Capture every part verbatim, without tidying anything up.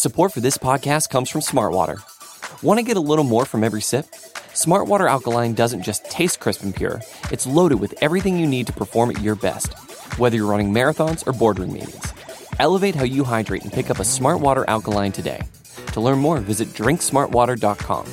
Support for this podcast comes from Smartwater. Want to get a little more from every sip? Smartwater Alkaline doesn't just taste crisp and pure, it's loaded with everything you need to perform at your best, whether you're running marathons or boardroom meetings. Elevate how you hydrate and pick up a Smartwater Alkaline today. To learn more, visit drink smartwater dot com.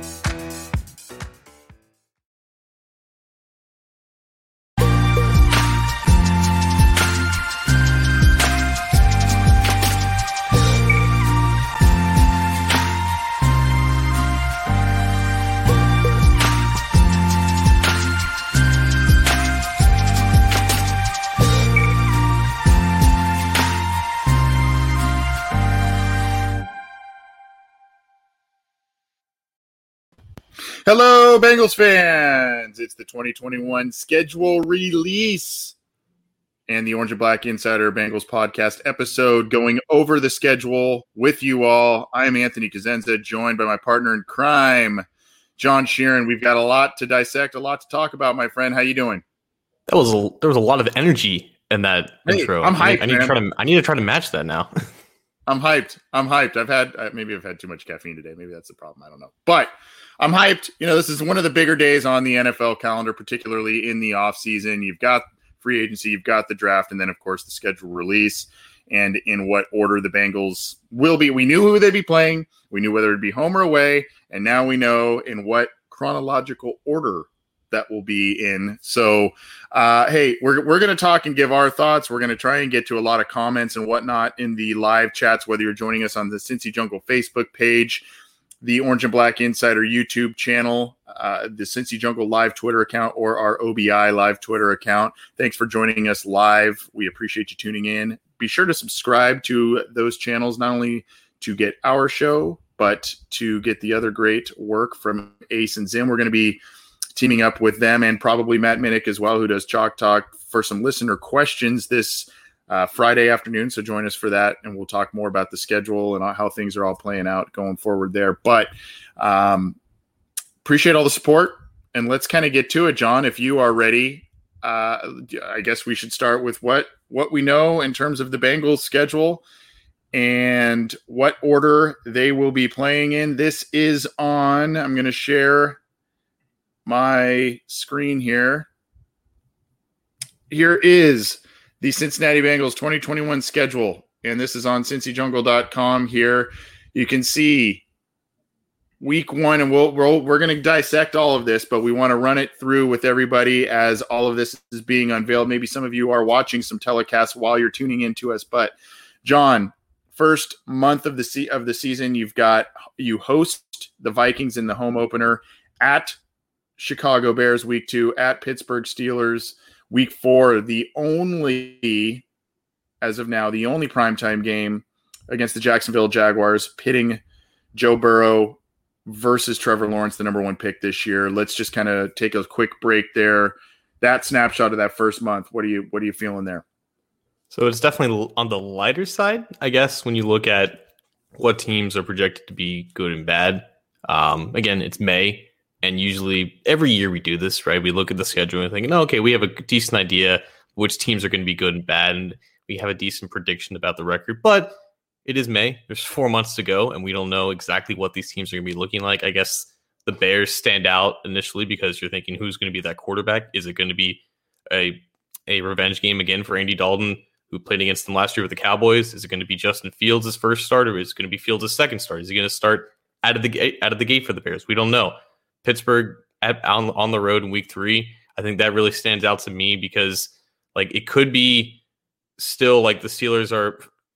Hello, Bengals fans. It's the twenty twenty-one schedule release and the Orange and Black Insider Bengals podcast episode going over the schedule with you all. I am Anthony Cosenza, joined by my partner in crime, John Sheeran. We've got a lot to dissect, a lot to talk about, my friend. How you doing? That was a, there was a lot of energy in that hey, intro. I'm hyped, I need, I need man. to try to I need to try to match that now. I'm hyped. I'm hyped. I've had uh, maybe I've had too much caffeine today. Maybe that's the problem. I don't know. But I'm hyped. You know, this is one of the bigger days on the N F L calendar, particularly in the offseason. You've got free agency, you've got the draft, and then, of course, the schedule release and in what order the Bengals will be. We knew who they'd be playing. We knew whether it'd be home or away. And now we know in what chronological order that will be in. So, uh, hey, we're we're going to talk and give our thoughts. We're going to try and get to a lot of comments and whatnot in the live chats, whether you're joining us on the Cincy Jungle Facebook page, the Orange and Black Insider YouTube channel, uh, the Cincy Jungle live Twitter account, or our O B I live Twitter account. Thanks for joining us live. We appreciate you tuning in. Be sure to subscribe to those channels, not only to get our show, but to get the other great work from Ace and Zim. We're going to be teaming up with them and probably Matt Minnick as well, who does Chalk Talk, for some listener questions this uh, Friday afternoon. So join us for that, and we'll talk more about the schedule and how things are all playing out going forward there. But um, appreciate all the support, and let's kind of get to it, John. If you are ready, uh, I guess we should start with what what we know in terms of the Bengals schedule and what order they will be playing in. This is on, I'm going to share my screen here. Here is the Cincinnati Bengals twenty twenty-one schedule, and this is on cincy jungle dot com. Here you can see week one, and we'll, we'll, we're going to dissect all of this, but we want to run it through with everybody as all of this is being unveiled. Maybe some of you are watching some telecasts while you're tuning into us, but John, first month of the se- of the season, you've got you host the Vikings in the home opener, at Chicago Bears week two, at Pittsburgh Steelers week four. The only, as of now, the only primetime game against the Jacksonville Jaguars, pitting Joe Burrow versus Trevor Lawrence, the number one pick this year. Let's just kind of take a quick break there. That snapshot of that first month. What are you what are you feeling there? So it's definitely on the lighter side, I guess, when you look at what teams are projected to be good and bad. Um, again, it's May. And usually every year we do this, right? We look at the schedule and think, no, okay, we have a decent idea which teams are going to be good and bad. And we have a decent prediction about the record. But it is May. There's four months to go, and we don't know exactly what these teams are going to be looking like. I guess the Bears stand out initially because you're thinking, who's going to be that quarterback? Is it going to be a, a revenge game again for Andy Dalton, who played against them last year with the Cowboys? Is it going to be Justin Fields' first start, or is it going to be Fields' second start? Is he going to start out of the gate, out of the gate for the Bears? We don't know. Pittsburgh at, on, on the road in week three, I think that really stands out to me because, like, it could be still like the Steelers are,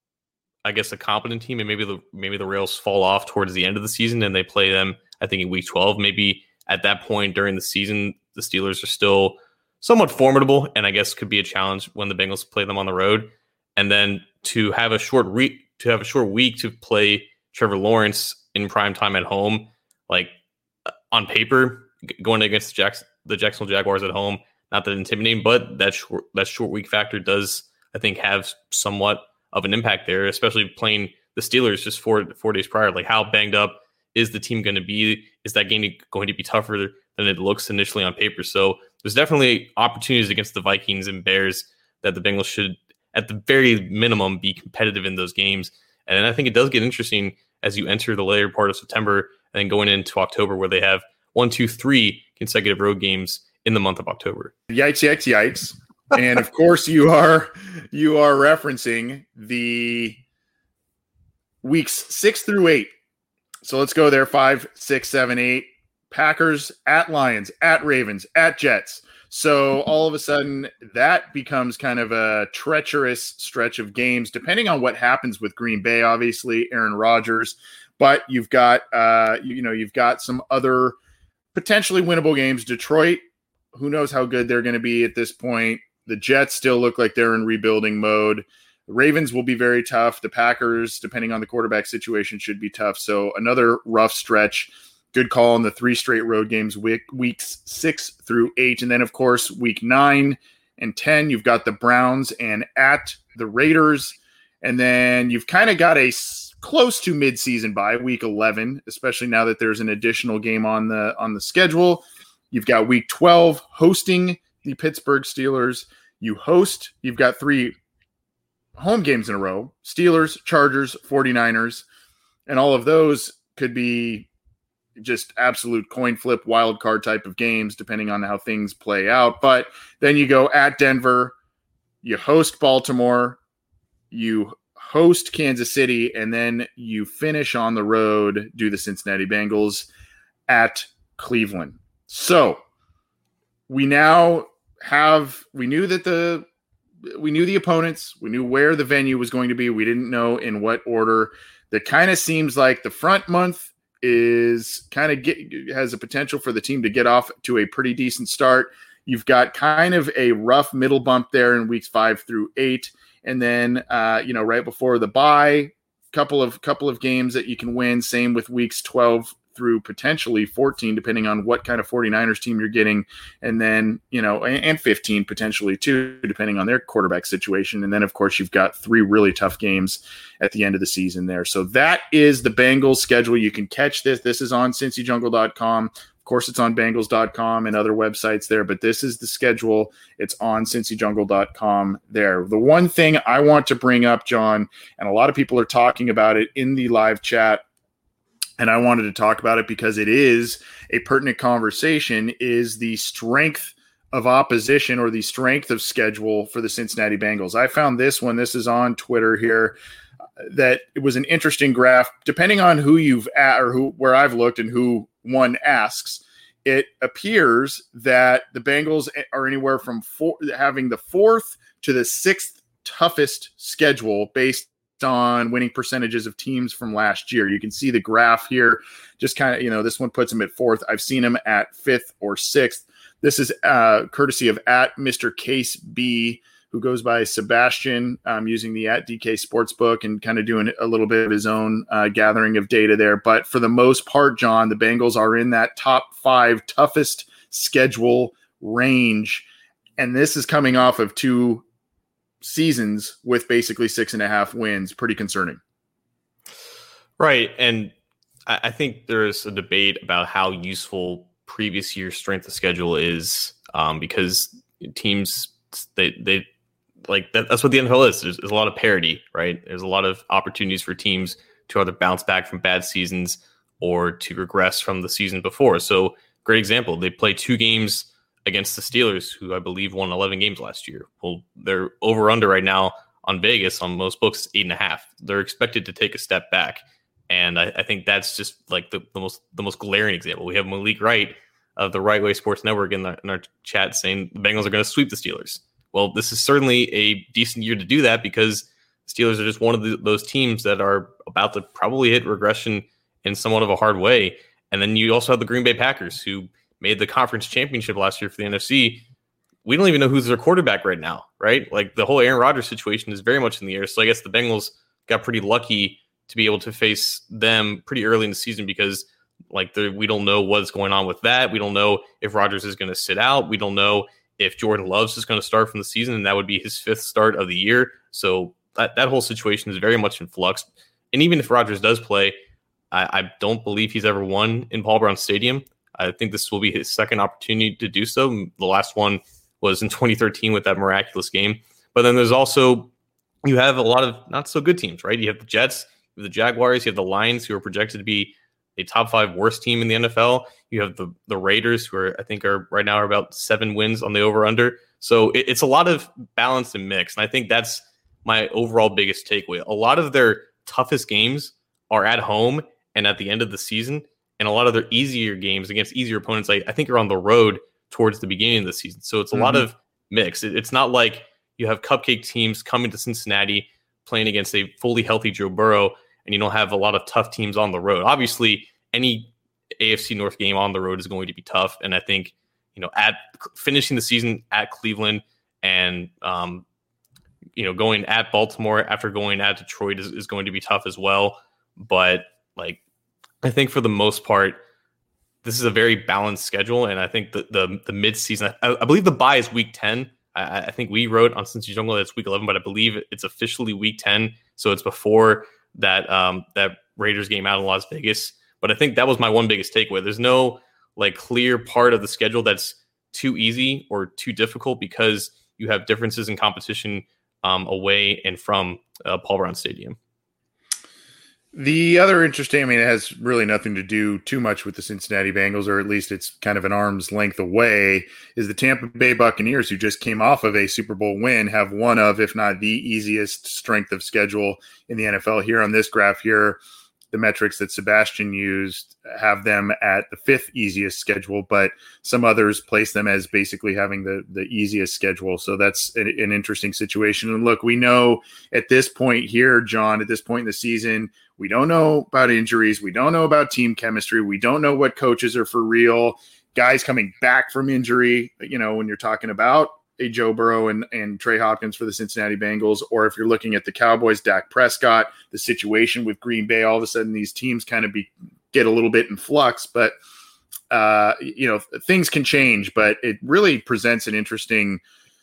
I guess, a competent team, and maybe the maybe the rails fall off towards the end of the season, and they play them, I think, in week twelve. Maybe at that point during the season, the Steelers are still somewhat formidable, and I guess could be a challenge when the Bengals play them on the road. And then to have a short week to have a short week to play Trevor Lawrence in prime time at home, like, on paper, going against the, Jacks- the Jacksonville Jaguars at home, not that intimidating, but that short, that short week factor does, I think, have somewhat of an impact there, especially playing the Steelers just four four days prior. Like, how banged up is the team going to be? Is that game going to be tougher than it looks initially on paper? So there's definitely opportunities against the Vikings and Bears that the Bengals should, at the very minimum, be competitive in those games. And then I think it does get interesting as you enter the later part of September and then going into October, where they have one, two, three consecutive road games in the month of October. Yikes, yikes, yikes. And of course you are you are referencing the weeks six through eight. So let's go there. Five, six, seven, eight. Packers at Lions, at Ravens, at Jets. So all of a sudden that becomes kind of a treacherous stretch of games, depending on what happens with Green Bay, obviously, Aaron Rodgers. But you've got uh, you, you know, you've got some other potentially winnable games. Detroit, who knows how good they're going to be at this point. The Jets still look like they're in rebuilding mode. The Ravens will be very tough. The Packers, depending on the quarterback situation, should be tough. So another rough stretch. Good call on the three straight road games, week, weeks six through eight. And then, of course, week nine and ten, you've got the Browns and at the Raiders. And then you've kind of got a close to midseason bye, week eleven, especially now that there's an additional game on the on the schedule. You've got week twelve hosting the Pittsburgh Steelers. You host, you've got three home games in a row, Steelers, Chargers, 49ers, and all of those could be just absolute coin flip, wild card type of games, depending on how things play out. But then you go at Denver, you host Baltimore, you host Kansas City, and then you finish on the road, do the Cincinnati Bengals at Cleveland. So we now have, we knew that the, we knew the opponents, we knew where the venue was going to be. We didn't know in what order. That kind of seems like the front month is kind of get, has a potential for the team to get off to a pretty decent start. You've got kind of a rough middle bump there in weeks five through eight. And then, uh, you know, right before the bye, couple of couple of games that you can win. Same with weeks twelve through potentially fourteen, depending on what kind of 49ers team you're getting. And then, you know, and fifteen potentially too, depending on their quarterback situation. And then, of course, you've got three really tough games at the end of the season there. So that is the Bengals schedule. You can catch this. This is on Cincy Jungle dot com. Of course, it's on Bengals dot com and other websites there, but this is the schedule. It's on Cincy Jungle dot com there. The one thing I want to bring up, John, and a lot of people are talking about it in the live chat, and I wanted to talk about it because it is a pertinent conversation, is the strength of opposition or the strength of schedule for the Cincinnati Bengals. I found this one. This is on Twitter here. That it was an interesting graph. Depending on who you've at or who where I've looked and who one asks, it appears that the Bengals are anywhere from four, having the fourth to the sixth toughest schedule based on winning percentages of teams from last year. You can see the graph here. Just kind of, you know, this one puts them at fourth. I've seen them at fifth or sixth. This is uh, courtesy of at Mister Case B, who goes by Sebastian, um, using the at D K Sportsbook and kind of doing a little bit of his own uh, gathering of data there. But for the most part, John, the Bengals are in that top five toughest schedule range. And this is coming off of two seasons with basically six and a half wins. Pretty concerning. Right. And I, I think there's a debate about how useful previous year's strength of schedule is, um, because teams, they, they, like that, that's what the N F L is. There's, there's a lot of parity, right? There's a lot of opportunities for teams to either bounce back from bad seasons or to regress from the season before. So great example. They play two games against the Steelers, who I believe won eleven games last year. Well, they're over under right now on Vegas on most books, eight and a half. They're expected to take a step back. And I, I think that's just like the, the most, the most glaring example. We have Malik Wright of the Right Way Sports Network in, the, in our chat saying the Bengals are going to sweep the Steelers. Well, this is certainly a decent year to do that because the Steelers are just one of the, those teams that are about to probably hit regression in somewhat of a hard way. And then you also have the Green Bay Packers, who made the conference championship last year for the N F C. We don't even know who's their quarterback right now, right? Like the whole Aaron Rodgers situation is very much in the air. So I guess the Bengals got pretty lucky to be able to face them pretty early in the season because like the, we don't know what's going on with that. We don't know if Rodgers is going to sit out. We don't know if Jordan Loves is going to start from the season, and that would be his fifth start of the year. So that, that whole situation is very much in flux. And even if Rodgers does play, I, I don't believe he's ever won in Paul Brown Stadium. I think this will be his second opportunity to do so. The last one was in twenty thirteen with that miraculous game. But then there's also, you have a lot of not so good teams, right? You have the Jets, You have the Jaguars, you have the Lions, who are projected to be a top five worst team in the N F L. You have the the Raiders, who are I think are right now are about seven wins on the over under. So it, it's a lot of balance and mix, and I think that's my overall biggest takeaway. A lot of their toughest games are at home and at the end of the season, and a lot of their easier games against easier opponents, I, I think, are on the road towards the beginning of the season. So it's a mm-hmm. lot of mix. It, it's not like you have cupcake teams coming to Cincinnati playing against a fully healthy Joe Burrow, and you don't have a lot of tough teams on the road. Obviously, any A F C North game on the road is going to be tough, and I think you know at finishing the season at Cleveland and um, you know going at Baltimore after going at Detroit is, is going to be tough as well. But like I think for the most part, this is a very balanced schedule, and I think the the, the mid season, I, I believe the bye is week ten. I, I think we wrote on Cincy Jungle that it's week eleven, but I believe it's officially week ten, so it's before that um, that Raiders game out in Las Vegas. But I think that was my one biggest takeaway. There's no like clear part of the schedule that's too easy or too difficult because you have differences in competition um, away and from uh, Paul Brown Stadium. The other interesting, I mean, it has really nothing to do too much with the Cincinnati Bengals, or at least it's kind of an arm's length away, is the Tampa Bay Buccaneers, who just came off of a Super Bowl win, have one of, if not the easiest strength of schedule in the N F L. Here on this graph here, the metrics that Sebastian used have them at the fifth easiest schedule, but some others place them as basically having the, the easiest schedule. So that's an, an interesting situation. And look, we know at this point here, John, at this point in the season, we don't know about injuries. We don't know about team chemistry. We don't know what coaches are for real. Guys coming back from injury, you know, when you're talking about a Joe Burrow and, and Trey Hopkins for the Cincinnati Bengals, or if you're looking at the Cowboys, Dak Prescott, the situation with Green Bay, all of a sudden these teams kind of be, get a little bit in flux, but uh, you know, things can change, but it really presents an interesting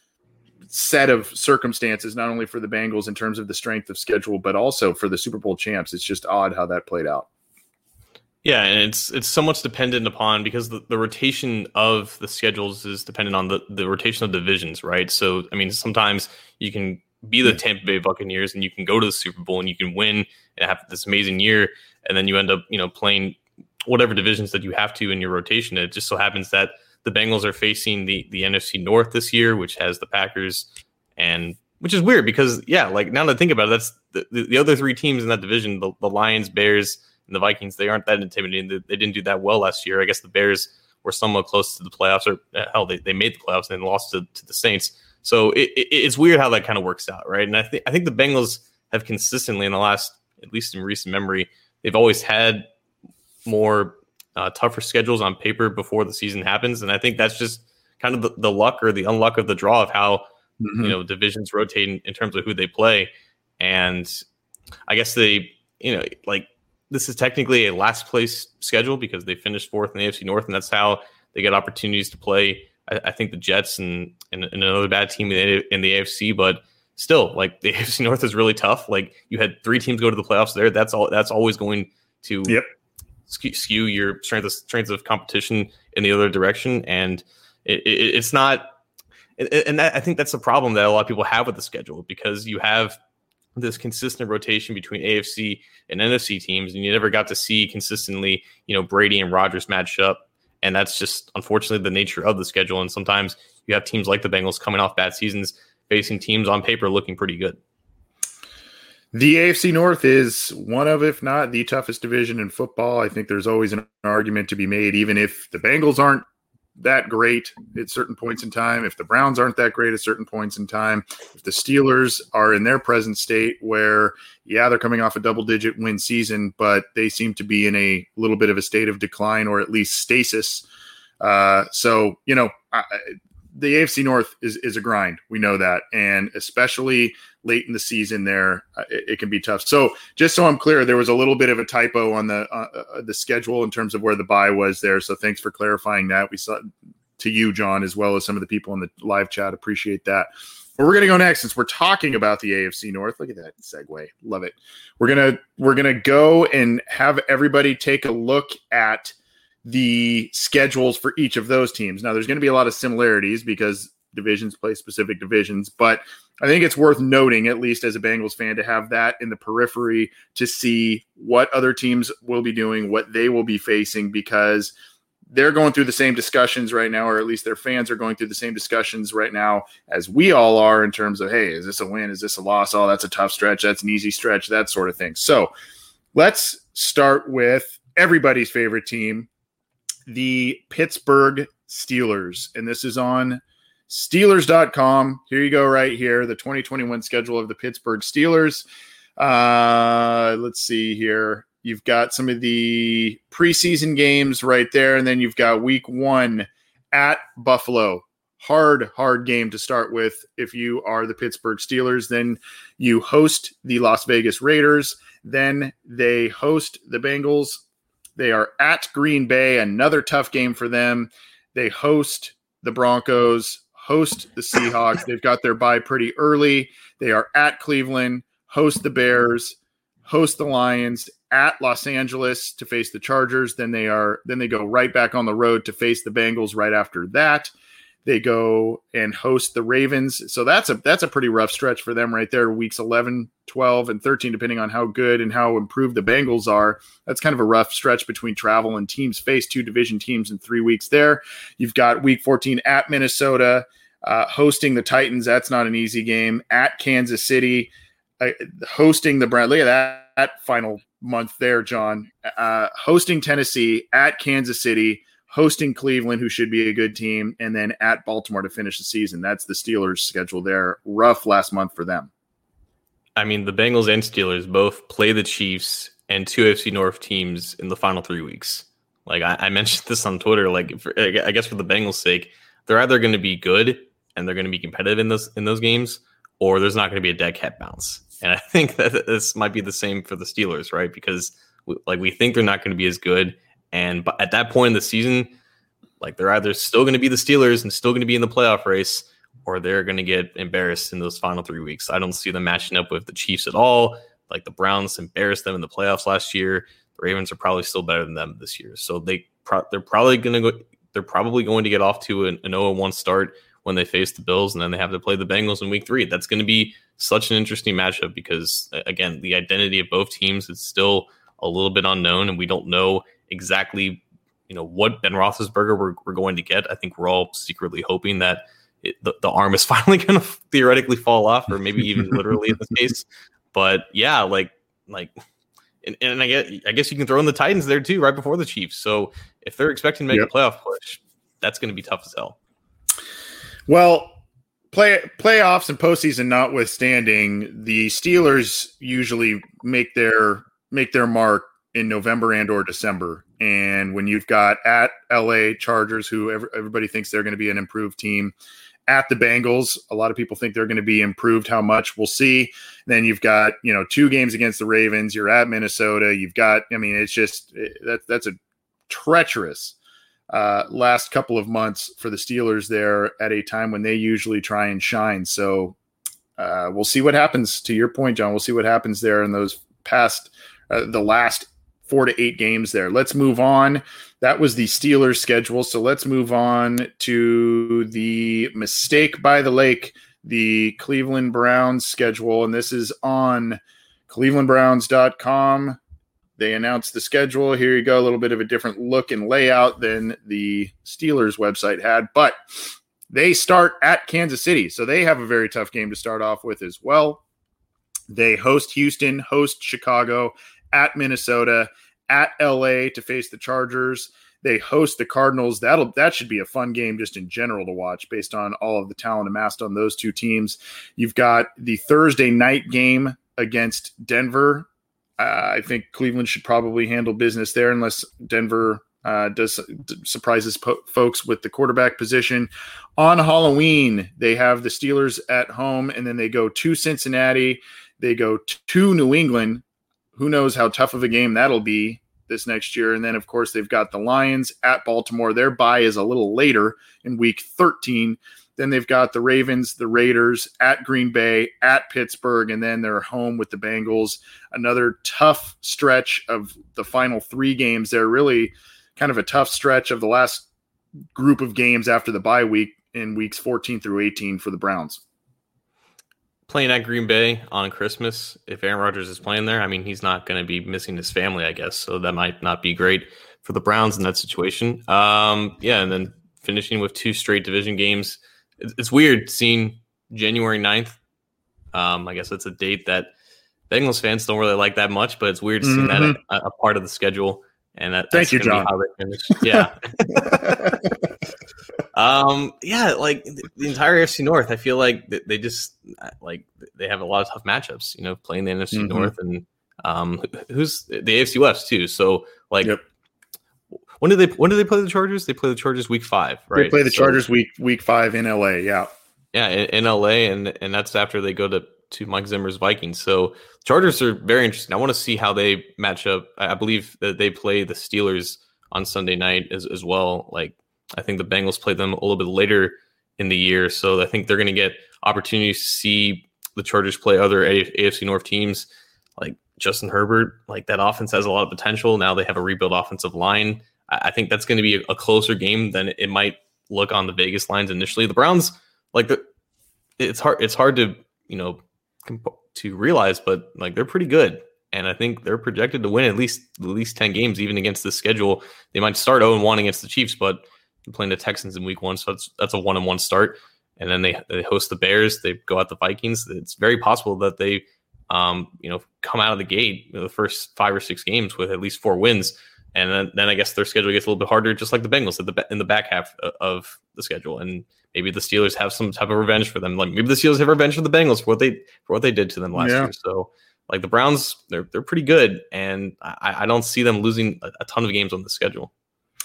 set of circumstances, not only for the Bengals in terms of the strength of schedule, but also for the Super Bowl champs. It's just odd how that played out. Yeah, and it's it's somewhat dependent upon, because the, the rotation of the schedules is dependent on the, the rotation of divisions, right? So, I mean, sometimes you can be the Tampa Bay Buccaneers and you can go to the Super Bowl and you can win and have this amazing year, and then you end up, you know, playing whatever divisions that you have to in your rotation. It just so happens that the Bengals are facing the the N F C North this year, which has the Packers, and which is weird because, yeah, like now that I think about it, that's the, the, the other three teams in that division, the, the Lions, Bears, and the Vikings, they aren't that intimidating. They, they didn't do that well last year. I guess the Bears were somewhat close to the playoffs, or hell, they, they made the playoffs and then lost to, to the Saints. So it, it, it's weird how that kind of works out, right? And I think I think the Bengals have consistently in the last, at least in recent memory, they've always had more uh, tougher schedules on paper before the season happens, and I think that's just kind of the, the luck or the unluck of the draw of how mm-hmm. you know divisions rotate in, in terms of who they play. And I guess they, you know, like. This is technically a last place schedule because they finished fourth in the A F C North, and that's how they get opportunities to play. I, I think the Jets and, and, and another bad team in the, in the A F C, but still, like the A F C North is really tough. Like you had three teams go to the playoffs there. That's all. That's always going to yep. skew, skew your strength of strength of competition in the other direction, and it, it, it's not. And that, I think that's the problem that a lot of people have with the schedule, because you have this consistent rotation between A F C and N F C teams, and you never got to see consistently, you know, Brady and Rodgers match up. And that's just unfortunately the nature of the schedule. And sometimes you have teams like the Bengals coming off bad seasons facing teams on paper looking pretty good. The A F C North is one of, if not the toughest division in football. I think there's always an argument to be made, even if the Bengals aren't that great at certain points in time, if the Browns aren't that great at certain points in time, if the Steelers are in their present state where, yeah, they're coming off a double-digit win season, but they seem to be in a little bit of a state of decline, or at least stasis. Uh, so, you know, I, the A F C North is, is a grind. We know that. And especially late in the season there, uh, it, it can be tough. So just so I'm clear, there was a little bit of a typo on the uh, uh, the schedule in terms of where the bye was there. So thanks for clarifying that. We saw to you, John, as well as some of the people in the live chat. Appreciate that. But we're going to go next, since we're talking about the A F C North. Look at that segue. Love it. We're going to, we're going to go and have everybody take a look at the schedules for each of those teams. Now, there's going to be a lot of similarities because divisions play specific divisions. But I think it's worth noting, at least as a Bengals fan, to have that in the periphery to see what other teams will be doing, what they will be facing, because they're going through the same discussions right now, or at least their fans are going through the same discussions right now as we all are in terms of, hey, is this a win? Is this a loss? Oh, that's a tough stretch. That's an easy stretch, that sort of thing. So let's start with everybody's favorite team, the Pittsburgh Steelers. And this is on Steelers dot com. Here you go right here, the twenty twenty-one schedule of the Pittsburgh Steelers. Uh, let's see here. You've got some of the preseason games right there, and then you've got week one at Buffalo. Hard, hard game to start with if you are the Pittsburgh Steelers. Then you host the Las Vegas Raiders. Then they host the Bengals. They are at Green Bay, another tough game for them. They host the Broncos, host the Seahawks. They've got their bye pretty early. They are at Cleveland, host the Bears, host the Lions, at Los Angeles to face the Chargers. Then they are then they go right back on the road to face the Bengals right after that. They go and host the Ravens. So that's a that's a pretty rough stretch for them right there, weeks eleven, twelve, and thirteen, depending on how good and how improved the Bengals are. That's kind of a rough stretch between travel, and teams face two division teams in three weeks there. You've got week fourteen at Minnesota, uh, hosting the Titans. That's not an easy game. At Kansas City, uh, hosting the Browns. Look at that, that final month there, John. Uh, hosting Tennessee, at Kansas City, hosting Cleveland, who should be a good team, and then at Baltimore to finish the season. That's the Steelers' schedule there. Rough last month for them. I mean, the Bengals and Steelers both play the Chiefs and two A F C North teams in the final three weeks. Like I, I mentioned this on Twitter, like for, I guess for the Bengals' sake, they're either going to be good and they're going to be competitive in those in those games, or there's not going to be a dead cat bounce. And I think that this might be the same for the Steelers, right? Because we, like we think they're not going to be as good. And at that point in the season, like they're either still going to be the Steelers and still going to be in the playoff race, or they're going to get embarrassed in those final three weeks. I don't see them matching up with the Chiefs at all. Like the Browns embarrassed them in the playoffs last year. The Ravens are probably still better than them this year. So they pro- they're probably going to go. They're probably going to get off to an, an oh and one start when they face the Bills, and then they have to play the Bengals in week three. That's going to be such an interesting matchup because, again, the identity of both teams is still a little bit unknown, and we don't know exactly, you know, what Ben Roethlisberger we're, we're going to get. I think we're all secretly hoping that it, the, the arm is finally going to theoretically fall off, or maybe even literally in this case. But yeah, like, like, and, and I guess I guess you can throw in the Titans there too, right before the Chiefs. So if they're expecting to make yep. a playoff push, that's going to be tough as hell. Well, play playoffs and postseason notwithstanding, the Steelers usually make their make their mark in November and or December. And when you've got at L A Chargers, who every, everybody thinks they're going to be an improved team, at the Bengals, a lot of people think they're going to be improved. How much, we'll see. Then you've got, you know, two games against the Ravens. You're at Minnesota. You've got, I mean, it's just that that's a treacherous uh, last couple of months for the Steelers there at a time when they usually try and shine. So uh, we'll see what happens. To your point, John, we'll see what happens there in those past, uh, the last four to eight games there. Let's move on. That was the Steelers schedule. So let's move on to the mistake by the lake, the Cleveland Browns schedule. And this is on Cleveland Browns dot com. They announced the schedule. Here you go. A little bit of a different look and layout than the Steelers website had, but they start at Kansas City. So they have a very tough game to start off with as well. They host Houston, host Chicago, at Minnesota, at L A to face the Chargers. They host the Cardinals. That'll that should be a fun game just in general to watch based on all of the talent amassed on those two teams. You've got the Thursday night game against Denver. Uh, I think Cleveland should probably handle business there unless Denver uh, does d- surprises po- folks with the quarterback position. On Halloween, they have the Steelers at home, and then they go to Cincinnati. They go t- to New England. Who knows how tough of a game that'll be this next year. And then, of course, they've got the Lions at Baltimore. Their bye is a little later in week thirteen. Then they've got the Ravens, the Raiders, at Green Bay, at Pittsburgh, and then they're home with the Bengals. Another tough stretch of the final three games. They're really kind of a tough stretch of the last group of games after the bye week in weeks fourteen through eighteen for the Browns? Playing at Green Bay on Christmas, if Aaron Rodgers is playing there, I mean, he's not going to be missing his family, I guess. So that might not be great for the Browns in that situation. Um, yeah, and then finishing with two straight division games. It's, it's weird seeing January ninth. Um, I guess that's a date that Bengals fans don't really like that much, but it's weird seeing mm-hmm. that a, a part of the schedule. And that, Thank you, John. How they finish. Yeah. um, yeah, like the, the entire A F C North, I feel like they just like they have a lot of tough matchups, you know, playing the N F C mm-hmm. North and um, who's the A F C West too. So like, yep. when do they when do they play the Chargers? They play the Chargers week five, right? They play the so, Chargers week week five in L A. Yeah, yeah, in, in L A, and and that's after they go to to Mike Zimmer's Vikings. So Chargers are very interesting. I want to see how they match up. I believe that they play the Steelers on Sunday night as, as well. Like, I think the Bengals play them a little bit later in the year. So I think they're going to get opportunities to see the Chargers play other A F C North teams like Justin Herbert. Like, that offense has a lot of potential. Now they have a rebuilt offensive line. I think that's going to be a closer game than it might look on the Vegas lines initially. The Browns, like, the, it's hard, it's hard to, you know, to realize, but like they're pretty good, and I think they're projected to win at least at least ten games, even against this schedule. They might start oh and one against the Chiefs, but they're playing the Texans in week one, so that's that's a one and one start. And then they they host the Bears, they go out the Vikings. It's very possible that they, um, you know, come out of the gate, you know, the first five or six games with at least four wins, and then, then I guess their schedule gets a little bit harder, just like the Bengals at the in the back half of the schedule. And maybe the Steelers have some type of revenge for them. Like, maybe the Steelers have revenge for the Bengals for what they for what they did to them last yeah. year. So, like, the Browns, they're they're pretty good, and I, I don't see them losing a, a ton of games on the schedule.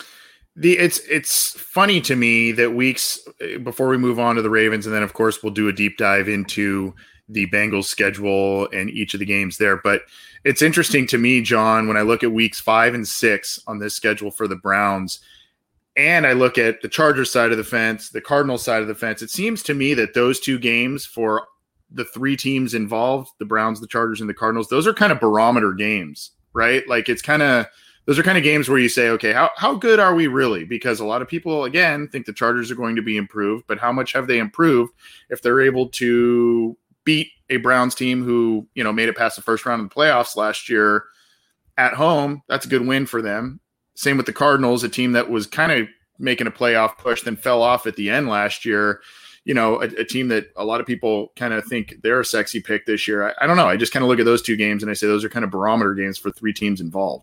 The it's it's funny to me that weeks before we move on to the Ravens, and then of course we'll do a deep dive into the Bengals schedule and each of the games there. But it's interesting to me, John, when I look at weeks five and six on this schedule for the Browns, and I look at the Chargers side of the fence, the Cardinals side of the fence, it seems to me that those two games for the three teams involved, the Browns, the Chargers, and the Cardinals, those are kind of barometer games, right? Like, it's kind of, those are kind of games where you say, okay, how, how good are we really? Because a lot of people, again, think the Chargers are going to be improved, but how much have they improved if they're able to beat a Browns team who, you know, made it past the first round of the playoffs last year at home? That's a good win for them. Same with the Cardinals, a team that was kind of making a playoff push, then fell off at the end last year. You know, a, a team that a lot of people kind of think they're a sexy pick this year. I, I don't know. I just kind of look at those two games and I say those are kind of barometer games for three teams involved.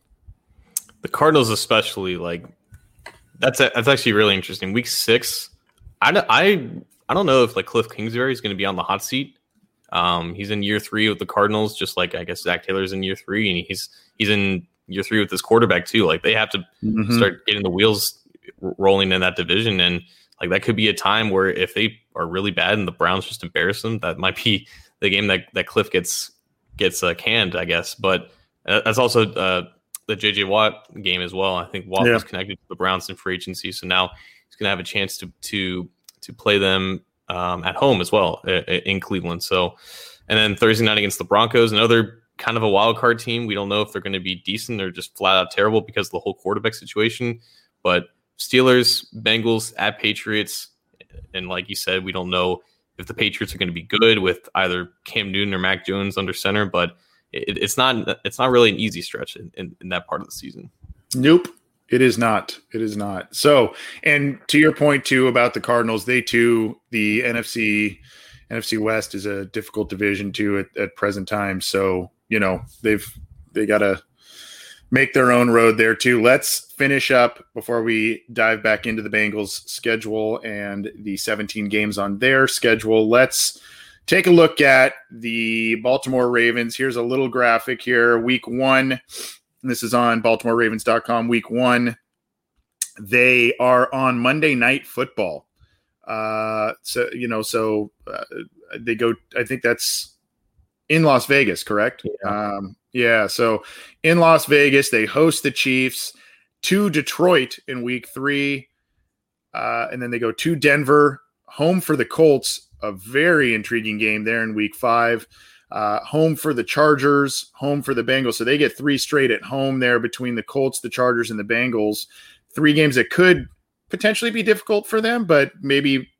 The Cardinals especially, like, that's a, that's actually really interesting. Week six, I, I, I don't know if, like, Cliff Kingsbury is going to be on the hot seat. Um, he's in year three with the Cardinals, just like I guess Zach Taylor's in year three, and he's he's in year three with this quarterback too. Like, they have to mm-hmm. start getting the wheels rolling in that division, and like that could be a time where if they are really bad and the Browns just embarrass them, that might be the game that, that Cliff gets gets uh, canned, I guess. But uh, that's also uh, the J J Watt game as well. I think Watt yeah. was connected to the Browns in free agency, so now he's going to have a chance to to to play them um, at home as well uh, in Cleveland. So, and then Thursday night against the Broncos, another kind of a wild card team. We don't know if they're going to be decent or just flat out terrible because of the whole quarterback situation. But Steelers, Bengals at Patriots, and like you said, we don't know if the Patriots are going to be good with either Cam Newton or Mac Jones under center, but it, it's not it's not really an easy stretch in, in, in that part of the season. Nope, it is not. It is not. So, and to your point too about the Cardinals, they too, the N F C N F C West is a difficult division too at, at present time. So, you know, they've they got to make their own road there too. Let's finish up before we dive back into the Bengals schedule and the seventeen games on their schedule. Let's take a look at the Baltimore Ravens. Here's a little graphic here. Week one, this is on Baltimore Ravens dot com. Week one, they are on Monday Night Football. Uh, so, you know, so uh, they go, I think that's in Las Vegas, correct? Yeah. Um, yeah. So in Las Vegas, they host the Chiefs, to Detroit in week three. Uh, and then they go to Denver, home for the Colts, a very intriguing game there in week five. Uh, home for the Chargers, home for the Bengals. So they get three straight at home there between the Colts, the Chargers, and the Bengals. Three games that could potentially be difficult for them, but maybe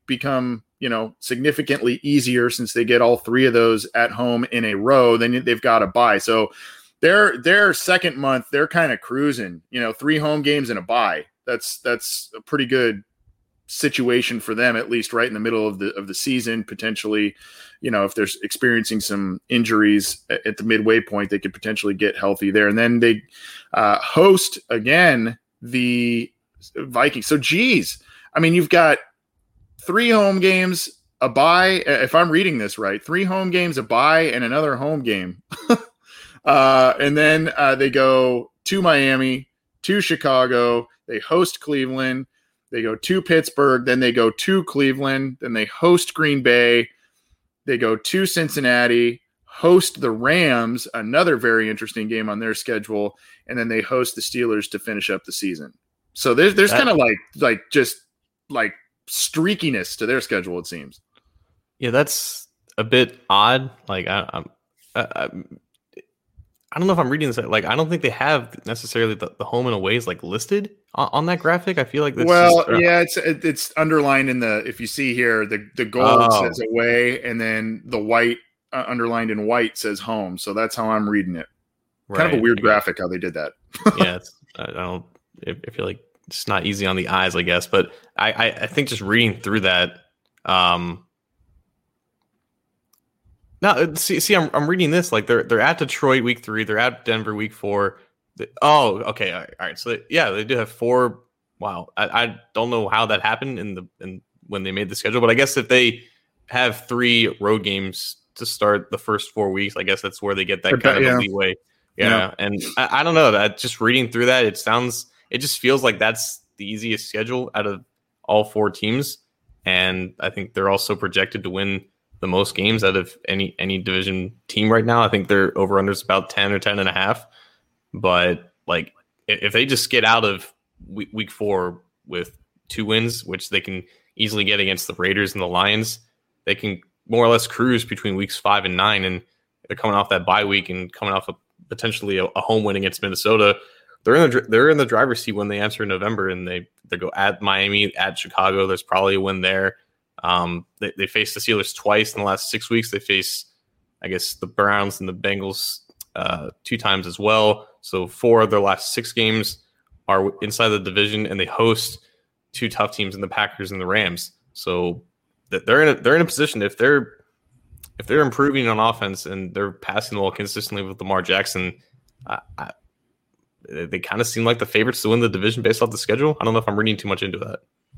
become, you know, significantly easier since they get all three of those at home in a row. Then they've got to bye. So their their second month, they're kind of cruising. You know, three home games and a bye. That's that's a pretty good situation for them, at least right in the middle of the of the season. Potentially, you know, if they're experiencing some injuries at, at the midway point, they could potentially get healthy there. And then they uh, host again the Vikings. So, geez, I mean, you've got three home games, a bye. If I'm reading this right, three home games, a bye, and another home game. uh, and then uh, they go to Miami, to Chicago. They host Cleveland. They go to Pittsburgh. Then they go to Cleveland. Then they host Green Bay. They go to Cincinnati, host the Rams, another very interesting game on their schedule, and then they host the Steelers to finish up the season. So there's there's kind of like like just like streakiness to their schedule, it seems. Yeah, that's a bit odd. Like I, I'm, I, I'm, I don't know if I'm reading this. Like I don't think they have necessarily the, the home and aways like listed on, on that graphic. I feel like that's well, just, uh, yeah, it's it's underlined in the if you see here the the gold Oh. says away, and then the white uh, underlined in white says home. So that's how I'm reading it. Kind of a right. weird graphic how they did that. Yeah, it's, I don't. I feel like it's not easy on the eyes, I guess. But I, I, I think just reading through that. Um, now, see, see, I'm, I'm reading this like they're they're at Detroit week three, they're at Denver week four. They, oh, okay, all right. All right. So they, yeah, they do have four. Wow, I, I don't know how that happened in the in when they made the schedule, but I guess if they have three road games to start the first four weeks, I guess that's where they get that kind of yeah. a leeway. Yeah, Yeah. and I, I don't know. That just reading through that, it sounds, it just feels like that's the easiest schedule out of all four teams, and I think they're also projected to win the most games out of any any division team right now. I think their over under is about ten or ten and a half. But like, if they just get out of week, week four with two wins, which they can easily get against the Raiders and the Lions, they can more or less cruise between weeks five and nine, and they're coming off that bye week and coming off a potentially a, a home win against Minnesota. They're in the they're in the driver's seat when they enter in November, and they they go at Miami, at Chicago. There's probably a win there. Um, they they face the Steelers twice in the last six weeks. They face, I guess, the Browns and the Bengals uh, two times as well. So four of their last six games are inside the division, and they host two tough teams in the Packers and the Rams. So they're in a, they're in a position if they're if they're improving on offense and they're passing the ball consistently with Lamar Jackson, I, I, they kind of seem like the favorites to win the division based off the schedule. I don't know if I'm reading too much into that.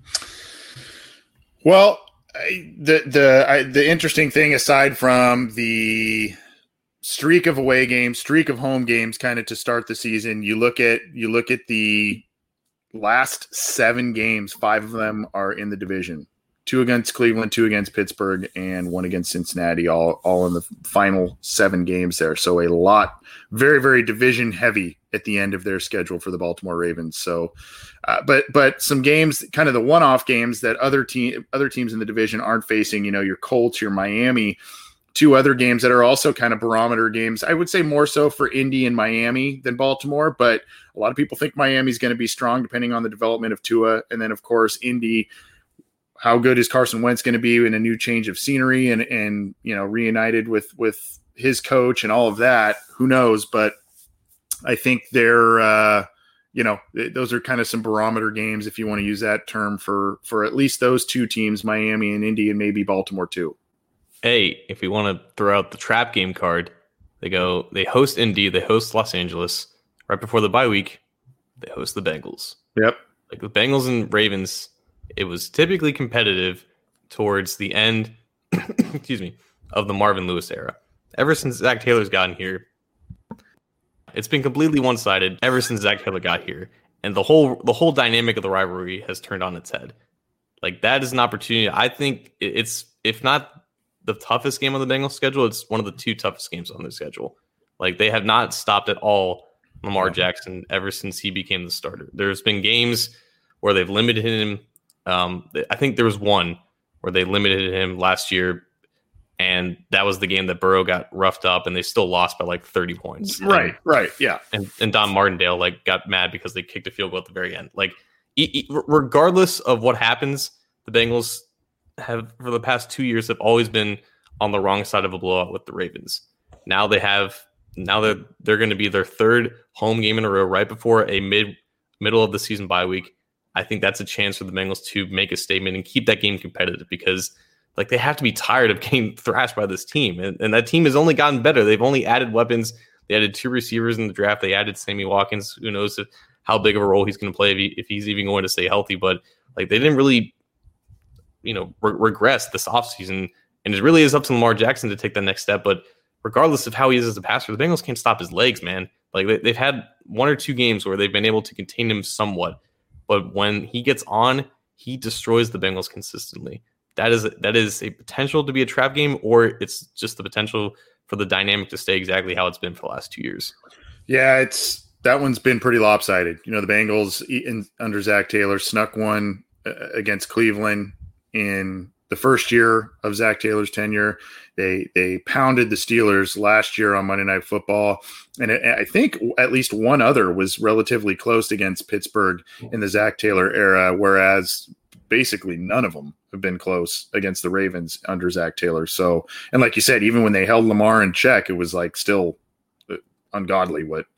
Well, I, the the I, the interesting thing, aside from the streak of away games, streak of home games, kind of to start the season, you look at you look at the last seven games. Five of them are in the division. Two against Cleveland, two against Pittsburgh, and one against Cincinnati, all all in the final seven games there. So a lot, very, very division heavy at the end of their schedule for the Baltimore Ravens. So, uh, but but some games, kind of the one-off games that other team other teams in the division aren't facing. You know, your Colts, your Miami, two other games that are also kind of barometer games. I would say more so for Indy and Miami than Baltimore, but a lot of people think Miami's going to be strong depending on the development of Tua, and then of course Indy. How good is Carson Wentz going to be in a new change of scenery and, and, you know, reunited with, with his coach and all of that? Who knows? But I think they're, uh, you know, those are kind of some barometer games, if you want to use that term, for, for at least those two teams, Miami and Indy, and maybe Baltimore too. Hey, if we want to throw out the trap game card, they go, they host Indy, they host Los Angeles. Right before the bye week, they host the Bengals. Yep. Like the Bengals and Ravens, it was typically competitive towards the end, excuse me, of the Marvin Lewis era. Ever since Zach Taylor's gotten here, it's been completely one-sided ever since Zach Taylor got here. And the whole the whole dynamic of the rivalry has turned on its head. Like, that is an opportunity. I think it's, if not the toughest game on the Bengals schedule, it's one of the two toughest games on their schedule. Like, they have not stopped at all Lamar Jackson ever since he became the starter. There's been games where they've limited him. Um, I think there was one where they limited him last year, and that was the game that Burrow got roughed up, and they still lost by like thirty points. Right, and, right, yeah. And and Don Martindale like got mad because they kicked a field goal at the very end. Like, e- e- regardless of what happens, the Bengals have for the past two years have always been on the wrong side of a blowout with the Ravens. Now they have now they're they're going to be their third home game in a row right before a mid middle of the season bye week. I think that's a chance for the Bengals to make a statement and keep that game competitive because like they have to be tired of getting thrashed by this team. And, and that team has only gotten better. They've only added weapons. They added two receivers in the draft. They added Sammy Watkins. Who knows if, how big of a role he's going to play if, he, if he's even going to stay healthy. But like they didn't really, you know, re- regress this offseason. And it really is up to Lamar Jackson to take that next step. But regardless of how he is as a passer, the Bengals can't stop his legs, man. Like they, they've had one or two games where they've been able to contain him somewhat. But when he gets on, he destroys the Bengals consistently. That is that is a potential to be a trap game, or it's just the potential for the dynamic to stay exactly how it's been for the last two years. Yeah, it's that one's been pretty lopsided. You know, the Bengals in, under Zach Taylor snuck one uh, against Cleveland in the first year of Zach Taylor's tenure. They they pounded the Steelers last year on Monday Night Football. And it, I think at least one other was relatively close against Pittsburgh in the Zach Taylor era, whereas basically none of them have been close against the Ravens under Zach Taylor. So, and like you said, even when they held Lamar in check, it was like still ungodly what,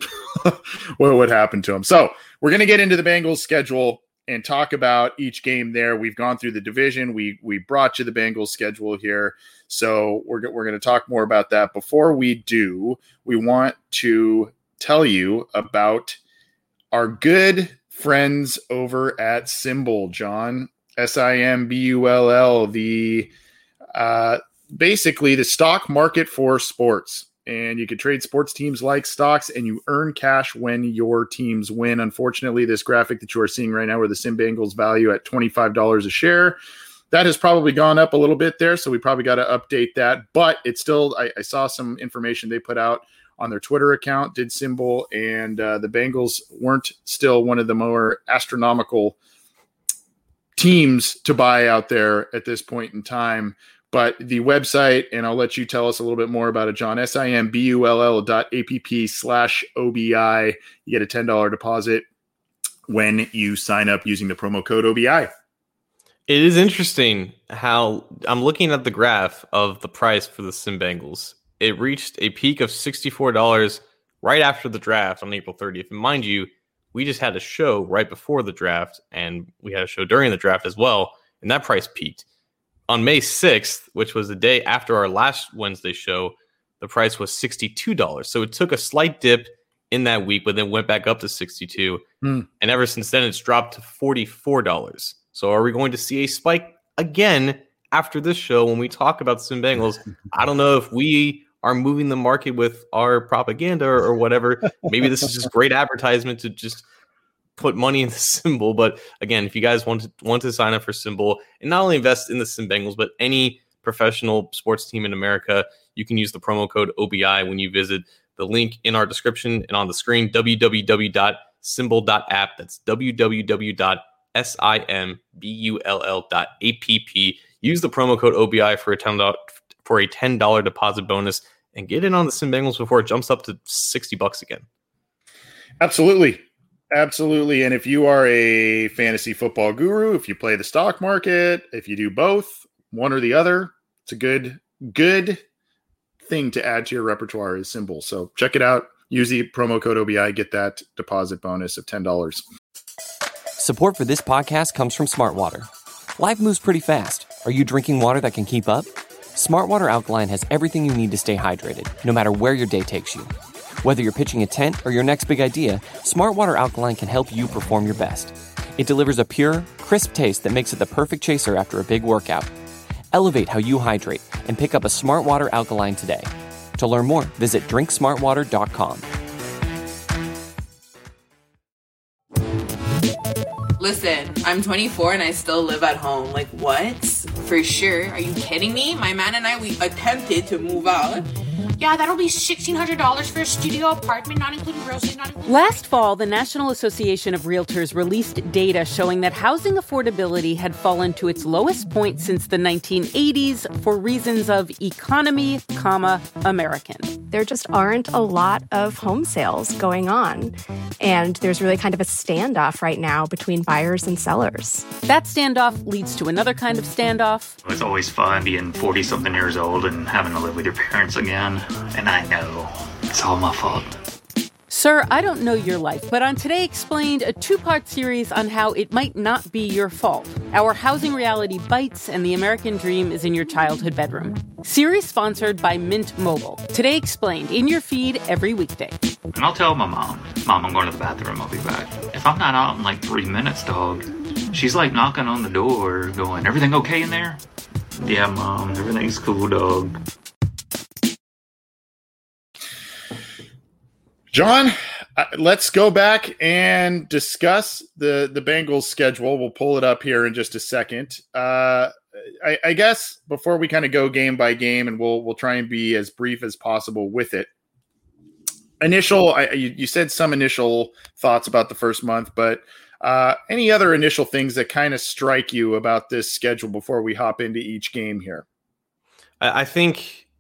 what would happen to him. So we're going to get into the Bengals schedule and talk about each game there. We've gone through the division. We we brought you the Bengals schedule here. So we're, we're going to talk more about that. Before we do, we want to tell you about our good friends over at SimBull, John. S I M B U L L, the uh, basically the stock market for sports. And you can trade sports teams like stocks, and you earn cash when your teams win. Unfortunately, this graphic that you are seeing right now, where the Sim Bengals value at twenty-five dollars a share, that has probably gone up a little bit there. So we probably got to update that. But it's still, I, I saw some information they put out on their Twitter account, did SimBull, and uh, the Bengals weren't still one of the more astronomical teams to buy out there at this point in time. But the website, and I'll let you tell us a little bit more about it, John, S I M B U L L dot app slash O B I. You get a ten dollars deposit when you sign up using the promo code O B I. It is interesting how I'm looking at the graph of the price for the Sim Bengals. It reached a peak of sixty-four dollars right after the draft on April thirtieth. And mind you, we just had a show right before the draft, and we had a show during the draft as well, and that price peaked. On May sixth, which was the day after our last Wednesday show, the price was sixty-two dollars. So it took a slight dip in that week, but then went back up to sixty-two dollars. Mm. And ever since then, it's dropped to forty-four dollars. So are we going to see a spike again after this show when we talk about Sim Bengals? I don't know if we are moving the market with our propaganda or, or whatever. Maybe this is just great advertisement to just put money in the SimBull. But again, if you guys want to want to sign up for SimBull and not only invest in the Sim Bengals, but any professional sports team in America, you can use the promo code O B I when you visit the link in our description and on the screen, w w w dot simbull dot app. That's w w w dot simbull dot app. Use the promo code O B I for a ten dollars for a ten dollars deposit bonus and get in on the Sim Bengals before it jumps up to sixty bucks again. Absolutely. Absolutely. And if you are a fantasy football guru, if you play the stock market, if you do both, one or the other, it's a good, good thing to add to your repertoire is SimBull. So check it out. Use the promo code O B I, get that deposit bonus of ten dollars. Support for this podcast comes from Smartwater. Life moves pretty fast. Are you drinking water that can keep up? Smartwater Alkaline has everything you need to stay hydrated, no matter where your day takes you. Whether you're pitching a tent or your next big idea, Smartwater Alkaline can help you perform your best. It delivers a pure, crisp taste that makes it the perfect chaser after a big workout. Elevate how you hydrate and pick up a Smartwater Alkaline today. To learn more, visit drink smartwater dot com. Listen, I'm twenty-four and I still live at home. Like, what? For sure. Are you kidding me? My man and I, we attempted to move out. Yeah, that'll be sixteen hundred dollars for a studio apartment, not including groceries, not including... Last fall, the National Association of Realtors released data showing that housing affordability had fallen to its lowest point since the nineteen eighties for reasons of economy, comma, American. There just aren't a lot of home sales going on. And there's really kind of a standoff right now between buyers and sellers. That standoff leads to another kind of standoff. It's always fun being forty-something years old and having to live with your parents again. And I know it's all my fault. Sir, I don't know your life, but on Today Explained, a two-part series on how it might not be your fault. Our housing reality bites and the American dream is in your childhood bedroom. Series sponsored by Mint Mobile. Today Explained, in your feed every weekday. And I'll tell my mom, Mom, I'm going to the bathroom, I'll be back. If I'm not out in like three minutes, dog, she's like knocking on the door going, everything okay in there? Yeah, Mom, everything's cool, dog. John, uh, let's go back and discuss the, the Bengals schedule. We'll pull it up here in just a second. Uh, I, I guess before we kind of go game by game, and we'll we'll try and be as brief as possible with it. Initial, I, you, you said some initial thoughts about the first month, but uh, any other initial things that kind of strike you about this schedule before we hop into each game here? I, I think,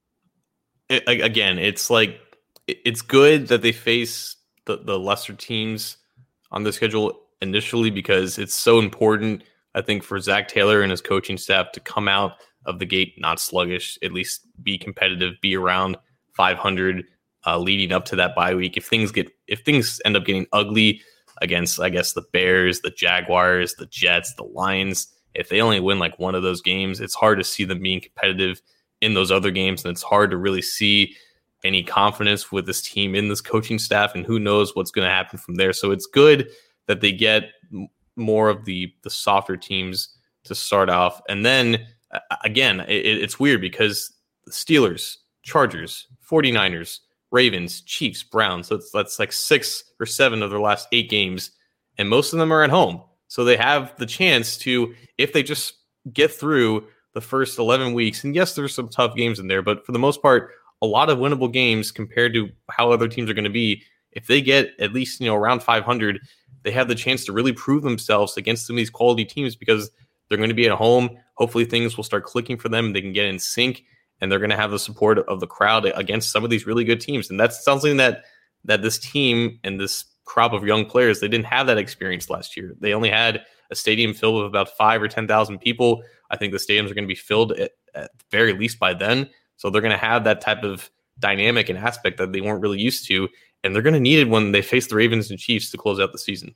it, again, it's like, it's good that they face the, the lesser teams on the schedule initially because it's so important, I think, for Zach Taylor and his coaching staff to come out of the gate not sluggish, at least be competitive, be around five hundred uh, leading up to that bye week. If things get if things end up getting ugly against, I guess, the Bears, the Jaguars, the Jets, the Lions, if they only win like one of those games, it's hard to see them being competitive in those other games, and it's hard to really see any confidence with this team in this coaching staff, and who knows what's going to happen from there. So it's good that they get m- more of the the softer teams to start off. And then uh, again, it, it's weird because the Steelers, Chargers, forty-niners, Ravens, Chiefs, Browns, so it's, that's like six or seven of their last eight games, and most of them are at home. So they have the chance to, if they just get through the first eleven weeks, and yes, there's some tough games in there, but for the most part, a lot of winnable games compared to how other teams are going to be. If they get at least, you know, around five hundred, they have the chance to really prove themselves against some of these quality teams because they're going to be at home. Hopefully things will start clicking for them. They can get in sync, and they're going to have the support of the crowd against some of these really good teams. And that's something that, that this team and this crop of young players, they didn't have that experience last year. They only had a stadium filled with about five or ten thousand people. I think the stadiums are going to be filled at, at the very least by then. So they're going to have that type of dynamic and aspect that they weren't really used to, and they're going to need it when they face the Ravens and Chiefs to close out the season.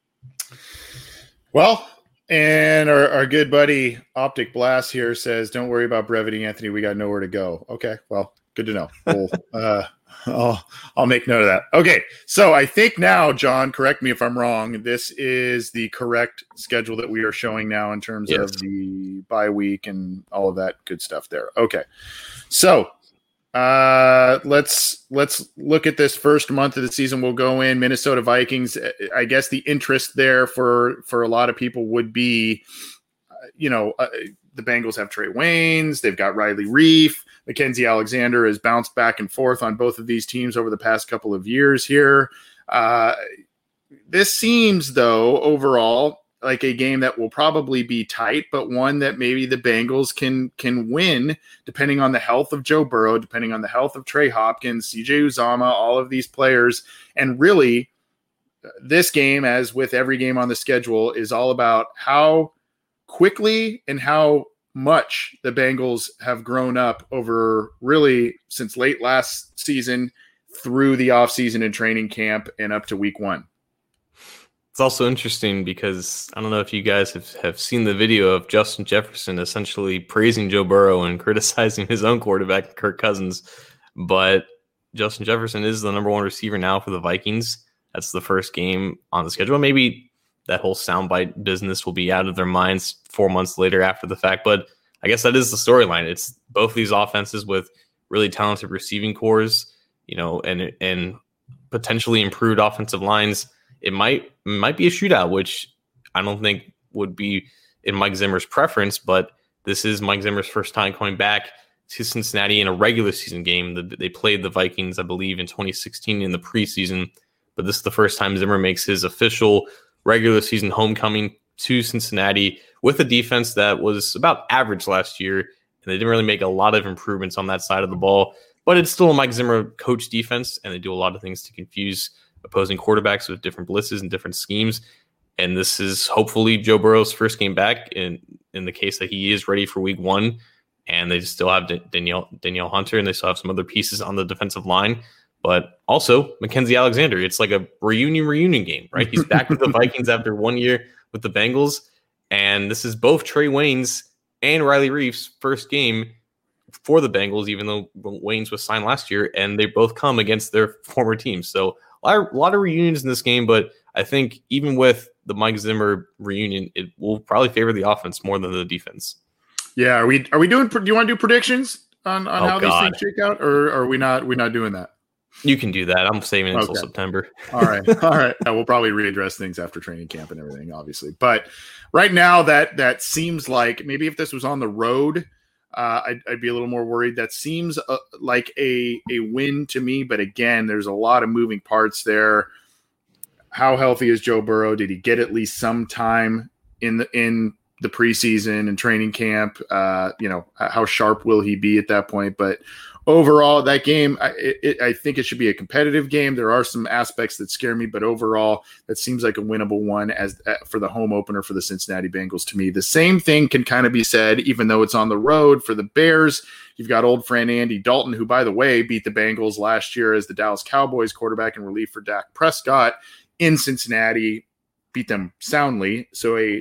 Well, and our, our good buddy Optic Blast here says, don't worry about brevity, Anthony. We got nowhere to go. Okay, well, good to know. We'll, uh, I'll, I'll make note of that. Okay, so I think now, John, correct me if I'm wrong, this is the correct schedule that we are showing now in terms yes. of the bye week and all of that good stuff there. Okay, so uh, let's let's look at this first month of the season. We'll go in Minnesota Vikings. I guess the interest there for, for a lot of people would be, you know, uh, the Bengals have Trey Waynes. They've got Riley Reif. Mackenzie Alexander has bounced back and forth on both of these teams over the past couple of years here. Uh, this seems, though, overall, like a game that will probably be tight, but one that maybe the Bengals can can win, depending on the health of Joe Burrow, depending on the health of Trey Hopkins, C J Uzomah, all of these players. And really, this game, as with every game on the schedule, is all about how quickly and how much the Bengals have grown up over really since late last season through the offseason and training camp and up to week one. It's also interesting because I don't know if you guys have, have seen the video of Justin Jefferson essentially praising Joe Burrow and criticizing his own quarterback, Kirk Cousins. But Justin Jefferson is the number one receiver now for the Vikings. That's the first game on the schedule. Maybe that whole soundbite business will be out of their minds four months later after the fact. But I guess that is the storyline. It's both these offenses with really talented receiving cores, you know, and and potentially improved offensive lines. It might it might be a shootout, which I don't think would be in Mike Zimmer's preference, but this is Mike Zimmer's first time coming back to Cincinnati in a regular season game. They played the Vikings, I believe, in twenty sixteen in the preseason, but this is the first time Zimmer makes his official regular season homecoming to Cincinnati with a defense that was about average last year, and they didn't really make a lot of improvements on that side of the ball, but it's still a Mike Zimmer coach defense, and they do a lot of things to confuse opposing quarterbacks with different blitzes and different schemes. And this is hopefully Joe Burrow's first game back in, in the case that he is ready for week one. And they still have Danielle, Danielle Hunter, and they still have some other pieces on the defensive line. But also Mackenzie Alexander. It's like a reunion reunion game, right? He's back with the Vikings after one year with the Bengals. And this is both Trey Waynes and Riley Reif's first game for the Bengals, even though Waynes was signed last year. And they both come against their former teams. So a lot, of, a lot of reunions in this game. But I think even with the Mike Zimmer reunion, it will probably favor the offense more than the defense. Yeah, are we are we doing? Do you want to do predictions on, on oh, how God. these things shake out, or are we not? We're not doing that. You can do that. I'm saving it until Okay. September. All right, all right. Yeah, we'll probably readdress things after training camp and everything, obviously. But right now, that that seems like maybe if this was on the road, uh, I'd, I'd be a little more worried. That seems uh, like a a win to me. But again, there's a lot of moving parts there. How healthy is Joe Burrow? Did he get at least some time in the in the preseason and training camp? Uh, you know, how sharp will he be at that point? But overall, that game, I, it, I think it should be a competitive game. There are some aspects that scare me, but overall, that seems like a winnable one as uh, for the home opener for the Cincinnati Bengals to me. The same thing can kind of be said, even though it's on the road for the Bears. You've got old friend Andy Dalton, who, by the way, beat the Bengals last year as the Dallas Cowboys quarterback in relief for Dak Prescott in Cincinnati, beat them soundly. So a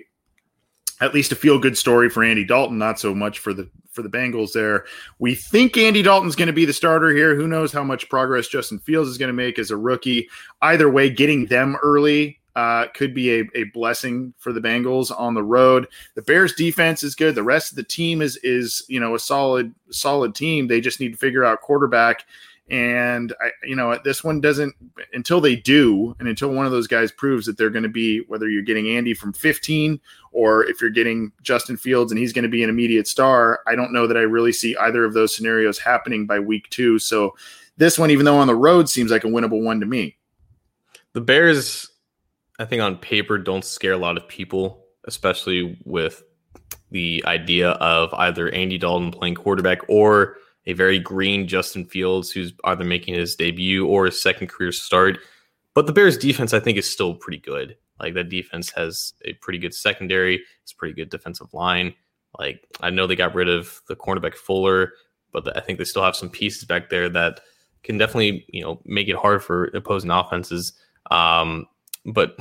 at least a feel-good story for Andy Dalton, not so much for the for the Bengals there. We think Andy Dalton's going to be the starter here. Who knows how much progress Justin Fields is going to make as a rookie. Either way, getting them early uh, could be a, a blessing for the Bengals on the road. The Bears defense is good. The rest of the team is, is you know, a solid, solid team. They just need to figure out quarterback. And, I, you know, this one doesn't – until they do and until one of those guys proves that they're going to be – whether you're getting Andy from fifteen or if you're getting Justin Fields and he's going to be an immediate star, I don't know that I really see either of those scenarios happening by week two. So this one, even though on the road, seems like a winnable one to me. The Bears, I think on paper, don't scare a lot of people, especially with the idea of either Andy Dalton playing quarterback or – a very green Justin Fields, who's either making his debut or his second career start. But the Bears defense, I think, is still pretty good. Like, that defense has a pretty good secondary. It's a pretty good defensive line. Like, I know they got rid of the cornerback Fuller, but I think they still have some pieces back there that can definitely, you know, make it hard for opposing offenses. Um, but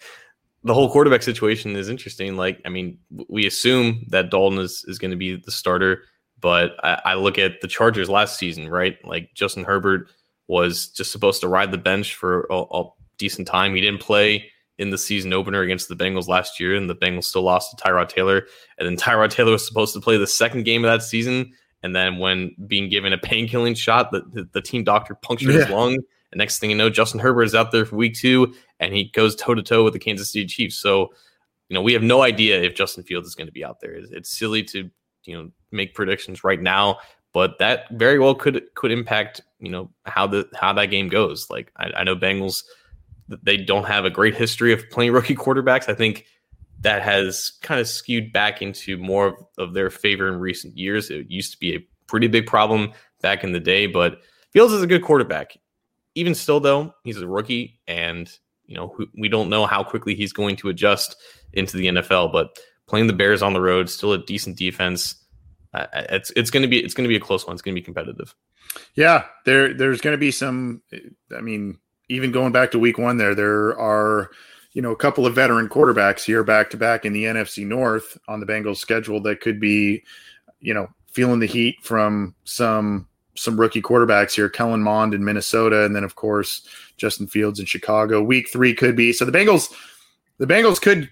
the whole quarterback situation is interesting. Like, I mean, we assume that Dalton is, is going to be the starter. But I, I look at the Chargers last season, right? Like, Justin Herbert was just supposed to ride the bench for a, a decent time. He didn't play in the season opener against the Bengals last year, and the Bengals still lost to Tyrod Taylor. And then Tyrod Taylor was supposed to play the second game of that season. And then when being given a pain-killing shot, the, the, the team doctor punctured yeah. his lung. And next thing you know, Justin Herbert is out there for week two, and he goes toe-to-toe with the Kansas City Chiefs. So, you know, we have no idea if Justin Fields is going to be out there. It's, it's silly to, you know, make predictions right now, but that very well could could impact, you know, how the how that game goes. Like, I, I know Bengals, they don't have a great history of playing rookie quarterbacks. I think that has kind of skewed back into more of, of their favor in recent years. It used to be a pretty big problem back in the day, but Fields is a good quarterback. Even still, though, he's a rookie, and, you know, we don't know how quickly he's going to adjust into the N F L, but playing the Bears on the road, still a decent defense. Uh, it's it's going to be it's going to be a close one. It's going to be competitive. Yeah, there there's going to be some. I mean, even going back to week one, there there are you know a couple of veteran quarterbacks here back to back in the N F C North on the Bengals schedule that could be, you know, feeling the heat from some some rookie quarterbacks here. Kellen Mond in Minnesota, and then of course Justin Fields in Chicago. Week three could be so the Bengals. The Bengals could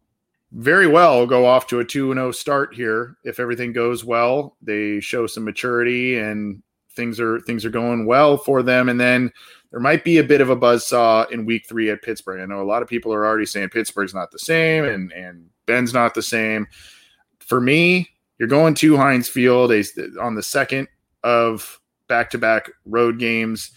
very well go off to a two and oh start here if everything goes well. They show some maturity and things are things are going well for them. And then there might be a bit of a buzzsaw in week three at Pittsburgh. I know a lot of people are already saying Pittsburgh's not the same and, and Ben's not the same. For me, you're going to Heinz Field a, on the second of back-to-back road games,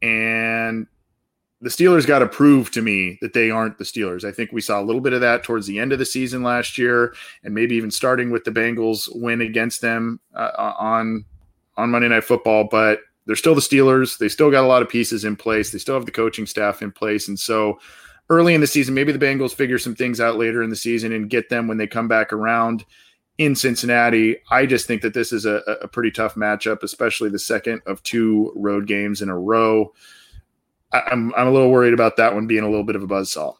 and the Steelers got to prove to me that they aren't the Steelers. I think we saw a little bit of that towards the end of the season last year, and maybe even starting with the Bengals win against them uh, on on Monday Night Football. But they're still the Steelers. They still got a lot of pieces in place. They still have the coaching staff in place. And so early in the season, maybe the Bengals figure some things out later in the season and get them when they come back around in Cincinnati. I just think that this is a, a pretty tough matchup, especially the second of two road games in a row. I'm I'm a little worried about that one being a little bit of a buzzsaw.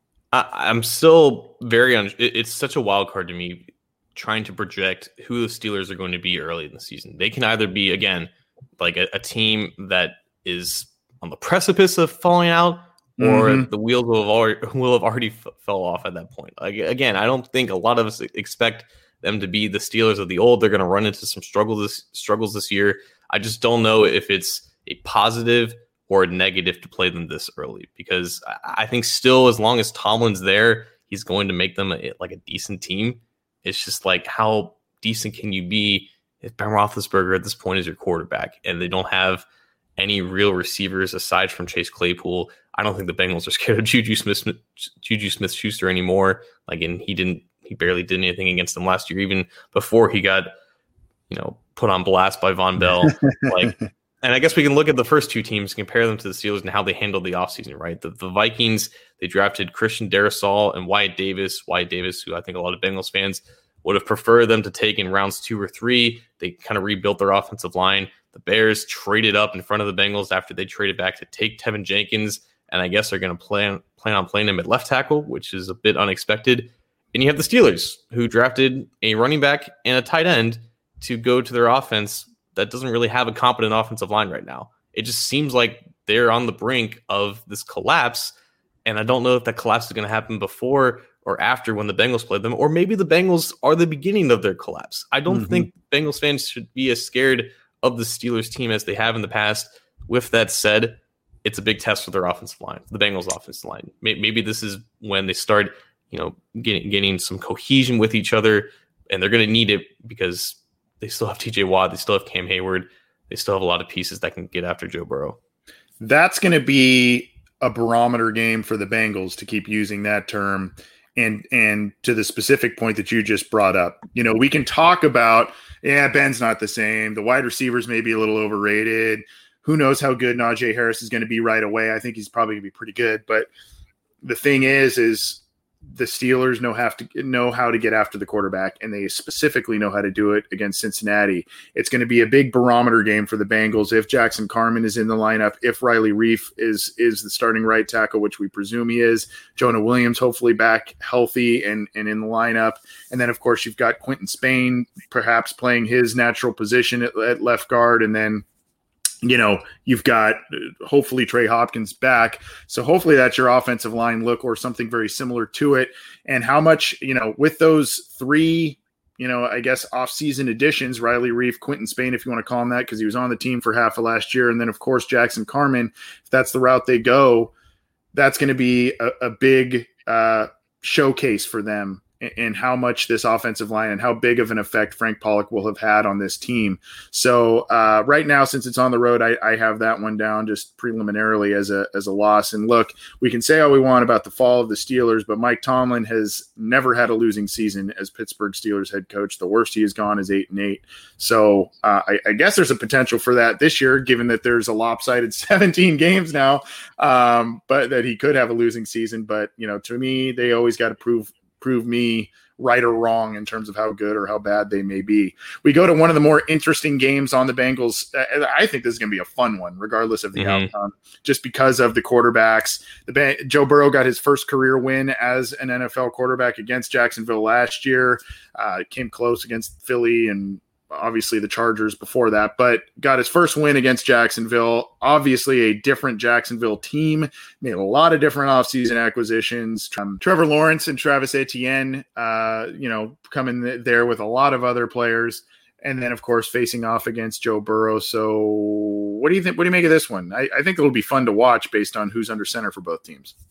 I, I'm still very un- – it's such a wild card to me trying to project who the Steelers are going to be early in the season. They can either be, again, like a, a team that is on the precipice of falling out, or mm-hmm. the wheels will have already, will have already f- fell off at that point. Like, again, I don't think a lot of us expect them to be the Steelers of the old. They're going to run into some struggles this, struggles this year. I just don't know if it's a positive – or negative to play them this early, because I think still, as long as Tomlin's there, he's going to make them a, like a decent team. It's just like, how decent can you be if Ben Roethlisberger at this point is your quarterback and they don't have any real receivers aside from Chase Claypool? I don't think the Bengals are scared of Juju Smith, Juju Smith-Schuster anymore. Like, and he didn't, he barely did anything against them last year, even before he got, you know, put on blast by Von Bell. Like, and I guess we can look at the first two teams, compare them to the Steelers and how they handled the offseason, right? The, the Vikings, they drafted Christian Darrisaw and Wyatt Davis. Wyatt Davis, who I think a lot of Bengals fans would have preferred them to take in rounds two or three. They kind of rebuilt their offensive line. The Bears traded up in front of the Bengals after they traded back to take Tevin Jenkins, and I guess they're going to plan plan on playing him at left tackle, which is a bit unexpected. And you have the Steelers, who drafted a running back and a tight end to go to their offense that doesn't really have a competent offensive line right now. It just seems like they're on the brink of this collapse, and I don't know if that collapse is going to happen before or after when the Bengals play them, or maybe the Bengals are the beginning of their collapse. I don't mm-hmm. think Bengals fans should be as scared of the Steelers team as they have in the past. With that said, it's a big test for their offensive line, the Bengals offensive line. Maybe this is when they start, you know, getting, getting some cohesion with each other, and they're going to need it because they still have T J Watt. They still have Cam Hayward. They still have a lot of pieces that can get after Joe Burrow. That's going to be a barometer game for the Bengals, to keep using that term. And and to the specific point that you just brought up, you know, we can talk about, yeah, Ben's not the same. The wide receivers may be a little overrated. Who knows how good Najee Harris is going to be right away? I think he's probably going to be pretty good. But the thing is, is the Steelers know have to know how to get after the quarterback, and they specifically know how to do it against Cincinnati. It's going to be a big barometer game for the Bengals if Jackson Carman is in the lineup, if Riley Reif is is the starting right tackle, which we presume he is. Jonah Williams hopefully back healthy and, and in the lineup. And then, of course, you've got Quentin Spain perhaps playing his natural position at, at left guard, and then you know, you've got hopefully Trey Hopkins back. So hopefully that's your offensive line look, or something very similar to it. And how much, you know, with those three, you know, I guess off-season additions, Riley Reif, Quentin Spain, if you want to call him that, because he was on the team for half of last year. And then, of course, Jackson Carman, if that's the route they go, that's going to be a, a big uh, showcase for them, and how much this offensive line and how big of an effect Frank Pollock will have had on this team. So uh, right now, since it's on the road, I, I have that one down just preliminarily as a as a loss. And look, we can say all we want about the fall of the Steelers, but Mike Tomlin has never had a losing season as Pittsburgh Steelers head coach. The worst he has gone is eight and eight. So uh, I, I guess there's a potential for that this year, given that there's a lopsided seventeen games now, um, but that he could have a losing season. But you know, to me, they always got to prove. prove me right or wrong in terms of how good or how bad they may be. We go to one of the more interesting games on the Bengals. I think this is going to be a fun one, regardless of the mm-hmm. outcome, just because of the quarterbacks. The ba- Joe Burrow got his first career win as an N F L quarterback against Jacksonville last year. Uh, came close against Philly and obviously the Chargers before that, but got his first win against Jacksonville. Obviously a different Jacksonville team, made a lot of different offseason acquisitions. Um, Trevor Lawrence and Travis Etienne, uh, you know, coming there with a lot of other players. And then, of course, facing off against Joe Burrow. So what do you think? What do you make of this one? I, I think it'll be fun to watch based on who's under center for both teams.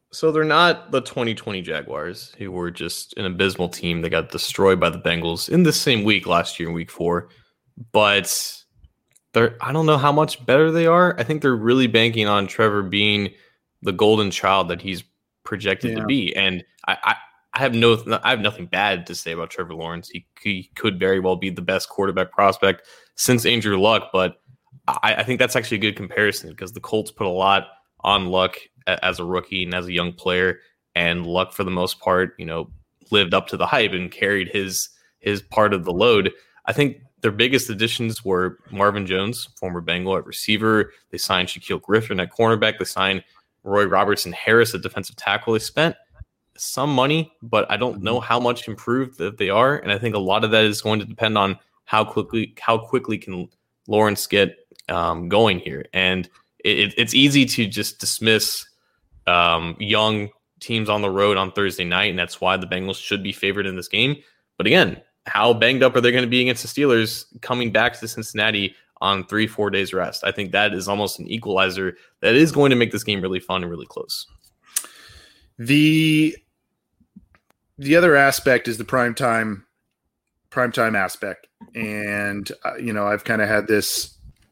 So they're not the twenty twenty Jaguars, who were just an abysmal team that got destroyed by the Bengals in the same week last year in week four. But they're I don't know how much better they are. I think they're really banking on Trevor being the golden child that he's projected yeah. to be. And I, I, I have no I have nothing bad to say about Trevor Lawrence. He, he could very well be the best quarterback prospect since Andrew Luck, but I, I think that's actually a good comparison because the Colts put a lot on Luck as a rookie and as a young player, and Luck for the most part, you know, lived up to the hype and carried his his part of the load. I think their biggest additions were Marvin Jones, former Bengal, at receiver. They signed Shaquille Griffin at cornerback. They signed Roy Robertson Harris at defensive tackle. They spent some money, but I don't know how much improved that they are. And I think a lot of that is going to depend on how quickly how quickly can Lawrence get um, going here. And it, it's easy to just dismiss um, young teams on the road on Thursday night, and that's why the Bengals should be favored in this game. But again, how banged up are they going to be against the Steelers coming back to Cincinnati on three, four days rest? I think that is almost an equalizer that is going to make this game really fun and really close. The the other aspect is the primetime primetime aspect. And, uh, you know, I've kind of had this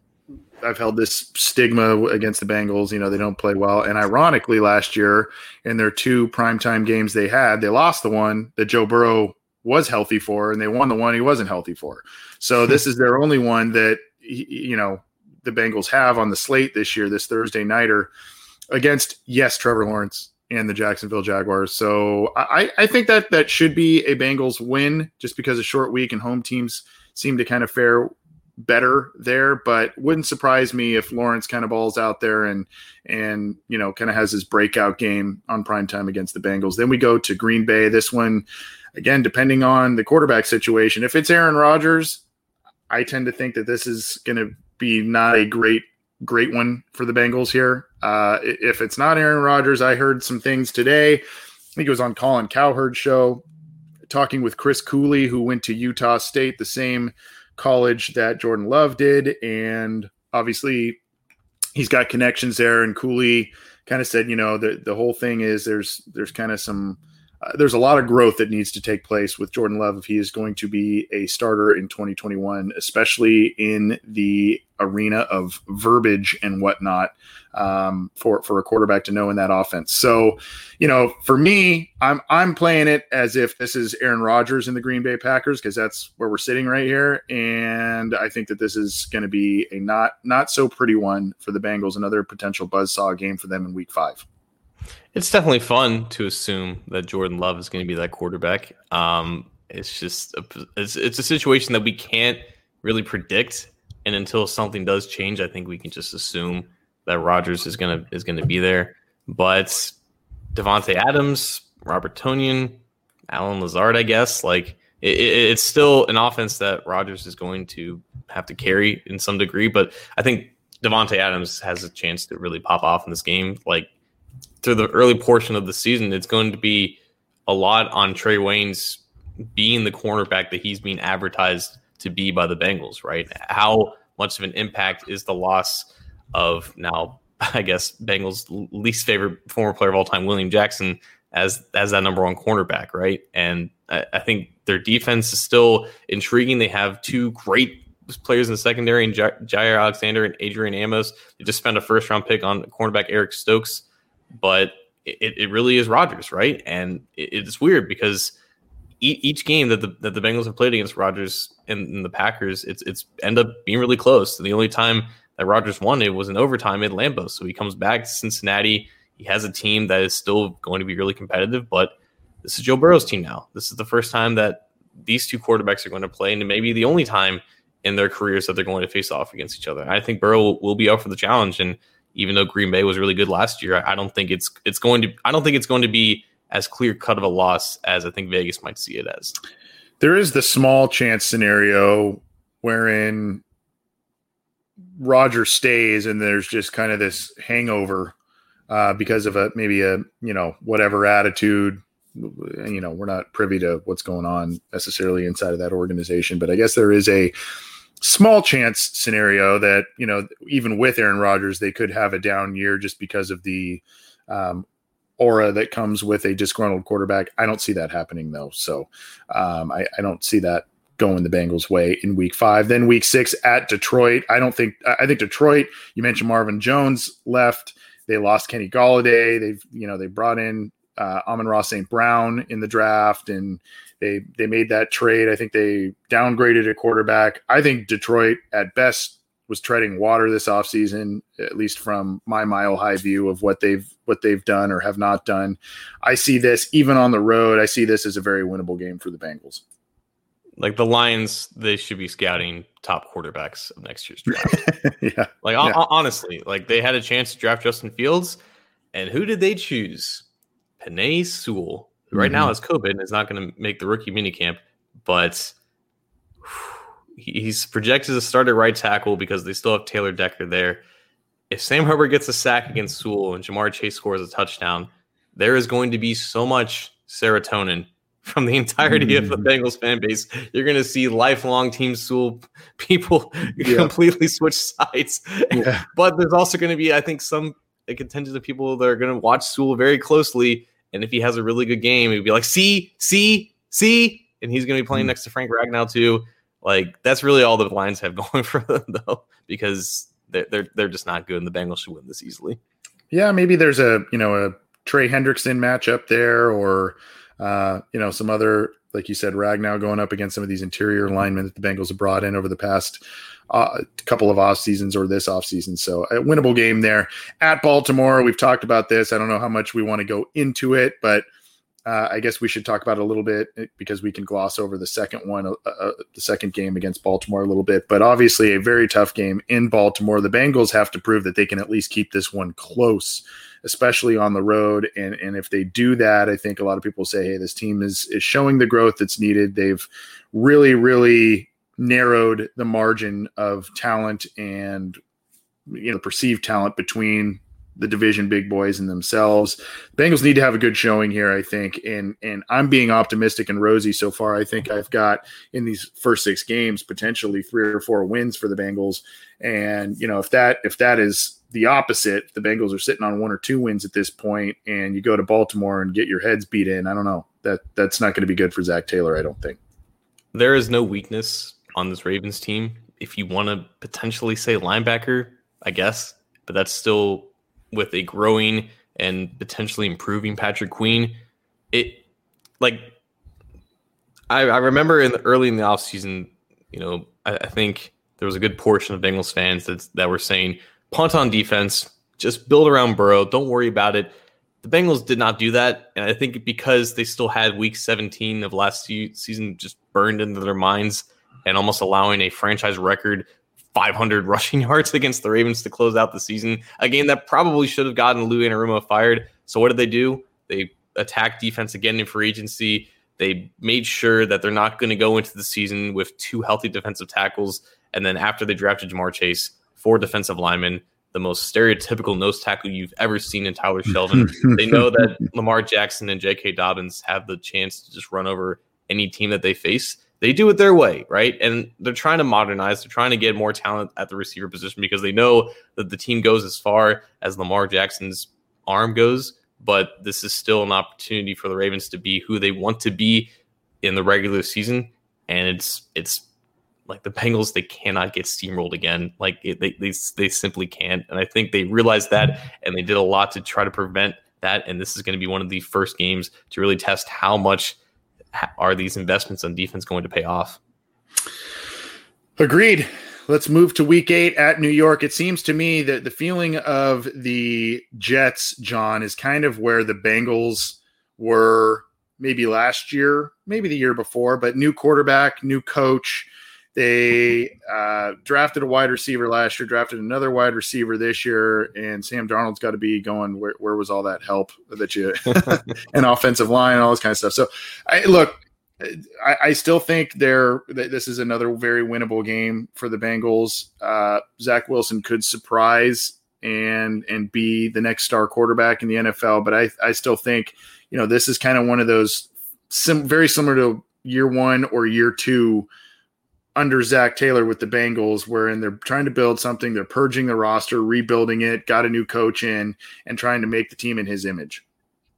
I've held this stigma against the Bengals. You know, they don't play well. And ironically, last year in their two primetime games they had, they lost the one that Joe Burrow was healthy for, and they won the one he wasn't healthy for. So this is their only one that, you know, the Bengals have on the slate this year, this Thursday nighter against, yes, Trevor Lawrence and the Jacksonville Jaguars. So I, I think that that should be a Bengals win just because a short week and home teams seem to kind of fare better there, but wouldn't surprise me if Lawrence kind of balls out there and, and, you know, kind of has his breakout game on primetime against the Bengals. Then we go to Green Bay. This one, again, depending on the quarterback situation, if it's Aaron Rodgers, I tend to think that this is going to be not a great, great one for the Bengals here. Uh, if it's not Aaron Rodgers, I heard some things today. I think it was on Colin Cowherd's show, talking with Chris Cooley, who went to Utah State, the same college that Jordan Love did, and obviously he's got connections there. And Cooley kind of said, you know, the the whole thing is there's there's kind of some uh, there's a lot of growth that needs to take place with Jordan Love if he is going to be a starter in twenty twenty-one, especially in the arena of verbiage and whatnot, um, for for a quarterback to know in that offense. So, you know, for me, I'm I'm playing it as if this is Aaron Rodgers in the Green Bay Packers, because that's where we're sitting right here, and I think that this is going to be a not not so pretty one for the Bengals. Another potential buzzsaw game for them in Week Five. It's definitely fun to assume that Jordan Love is going to be that quarterback. Um, it's just a, it's it's a situation that we can't really predict. And until something does change, I think we can just assume that Rodgers is gonna is gonna be there. But Devontae Adams, Robert Tonyan, Alan Lazard, I guess, like it, it, it's still an offense that Rodgers is going to have to carry in some degree. But I think Devontae Adams has a chance to really pop off in this game. Like through the early portion of the season, it's going to be a lot on Trey Waynes being the cornerback that he's being advertised to be by the Bengals, right? How much of an impact is the loss of now, I guess, Bengals' least favorite former player of all time, William Jackson, as as that number one cornerback, right? And I, I think their defense is still intriguing. They have two great players in the secondary, and J- Jair Alexander and Adrian Amos. They just spent a first round pick on cornerback Eric Stokes, but it, it really is Rodgers, right? And it, it's weird because each game that the that the Bengals have played against Rodgers and, and the Packers, it's it's end up being really close. And the only time that Rodgers won it was in overtime at Lambeau. So he comes back to Cincinnati. He has a team that is still going to be really competitive, but this is Joe Burrow's team now. This is the first time that these two quarterbacks are going to play, and maybe the only time in their careers that they're going to face off against each other. I think Burrow will, will be up for the challenge, and even though Green Bay was really good last year, I, I don't think it's it's going to I don't think it's going to be as clear-cut of a loss as I think Vegas might see it as. There is the small chance scenario wherein Rodgers stays and there's just kind of this hangover uh, because of a maybe a, you know, whatever attitude. And, you know, we're not privy to what's going on necessarily inside of that organization, but I guess there is a small chance scenario that, you know, even with Aaron Rodgers, they could have a down year just because of the um, aura that comes with a disgruntled quarterback. I don't see that happening though. So um, I, I don't see that going the Bengals' way in week five. Then week six at Detroit. I don't think, I think Detroit, you mentioned Marvin Jones left. They lost Kenny Golladay. They've, you know, they brought in uh, Amon-Ra Saint Brown in the draft, and they, they made that trade. I think they downgraded a quarterback. I think Detroit at best was treading water this offseason, at least from my mile high view of what they've, what they've done or have not done. I see this even on the road. I see this as a very winnable game for the Bengals. Like the Lions, they should be scouting top quarterbacks of next year's draft. yeah. Like yeah. o- honestly, like they had a chance to draft Justin Fields, and who did they choose? Penei Sewell, who right mm-hmm. now has COVID and is not going to make the rookie minicamp, but he's projected to start at right tackle because they still have Taylor Decker there. If Sam Hubbard gets a sack against Sewell and Jamar Chase scores a touchdown, there is going to be so much serotonin from the entirety mm. of the Bengals fan base. You're going to see lifelong Team Sewell people yeah. completely switch sides. Yeah. But there's also going to be, I think, some a contingent of people that are going to watch Sewell very closely. And if he has a really good game, he'd be like, see, see, see. And he's going to be playing mm. next to Frank Ragnow too. Like, that's really all the Lions have going for them, though, because they're, they're, they're just not good, and the Bengals should win this easily. Yeah, maybe there's a, you know, a Trey Hendrickson matchup there, or, uh, you know, some other, like you said, Ragnow going up against some of these interior linemen that the Bengals have brought in over the past uh, couple of off seasons or this off season. So a winnable game there. At Baltimore, we've talked about this. I don't know how much we want to go into it, but Uh, I guess we should talk about it a little bit because we can gloss over the second one, uh, uh, the second game against Baltimore a little bit. But obviously a very tough game in Baltimore. The Bengals have to prove that they can at least keep this one close, especially on the road. And, and if they do that, I think a lot of people say, hey, this team is, is showing the growth that's needed. They've really, really narrowed the margin of talent and, you know, perceived talent between the division big boys and themselves. Bengals need to have a good showing here, I think. And, and I'm being optimistic and rosy so far. I think I've got in these first six games, potentially three or four wins for the Bengals. And, you know, if that, if that is the opposite, the Bengals are sitting on one or two wins at this point, and you go to Baltimore and get your heads beat in, I don't know, that that's not going to be good for Zach Taylor. I don't think. There is no weakness on this Ravens team. If you want to potentially say linebacker, I guess, but that's still with a growing and potentially improving Patrick Queen. It like, I, I remember in the early in the offseason, you know, I, I think there was a good portion of Bengals fans that, that were saying, punt on defense, just build around Burrow. Don't worry about it. The Bengals did not do that. And I think because they still had week seventeen of last season just burned into their minds and almost allowing a franchise record five hundred rushing yards against the Ravens to close out the season, a game that probably should have gotten Lou Anarumo fired. So what did they do? They attacked defense again in free agency. They made sure that they're not going to go into the season with two healthy defensive tackles. And then after they drafted Jamar Chase, four defensive linemen, the most stereotypical nose tackle you've ever seen in Tyler Shelvin. They know that Lamar Jackson and J K. Dobbins have the chance to just run over any team that they face. They do it their way, right? And they're trying to modernize. They're trying to get more talent at the receiver position because they know that the team goes as far as Lamar Jackson's arm goes. But this is still an opportunity for the Ravens to be who they want to be in the regular season. And it's it's like the Bengals, they cannot get steamrolled again. Like it, they, they they simply can't. And I think they realized that, and they did a lot to try to prevent that. And this is going to be one of the first games to really test how much are these investments on defense going to pay off. Agreed. Let's move to week eight at New York. It seems to me that the feeling of the Jets, John, is kind of where the Bengals were maybe last year, maybe the year before, but new quarterback, new coach. They uh, drafted a wide receiver last year, drafted another wide receiver this year, and Sam Darnold's got to be going, where, where was all that help that you – an offensive line, all this kind of stuff. So, I, look, I, I still think they're – this is another very winnable game for the Bengals. Uh, Zach Wilson could surprise and and be the next star quarterback in the N F L, but I, I still think, you know, this is kind of one of those sim- very similar to year one or year two under Zach Taylor with the Bengals, wherein they're trying to build something, they're purging the roster, rebuilding it, got a new coach in, and trying to make the team in his image.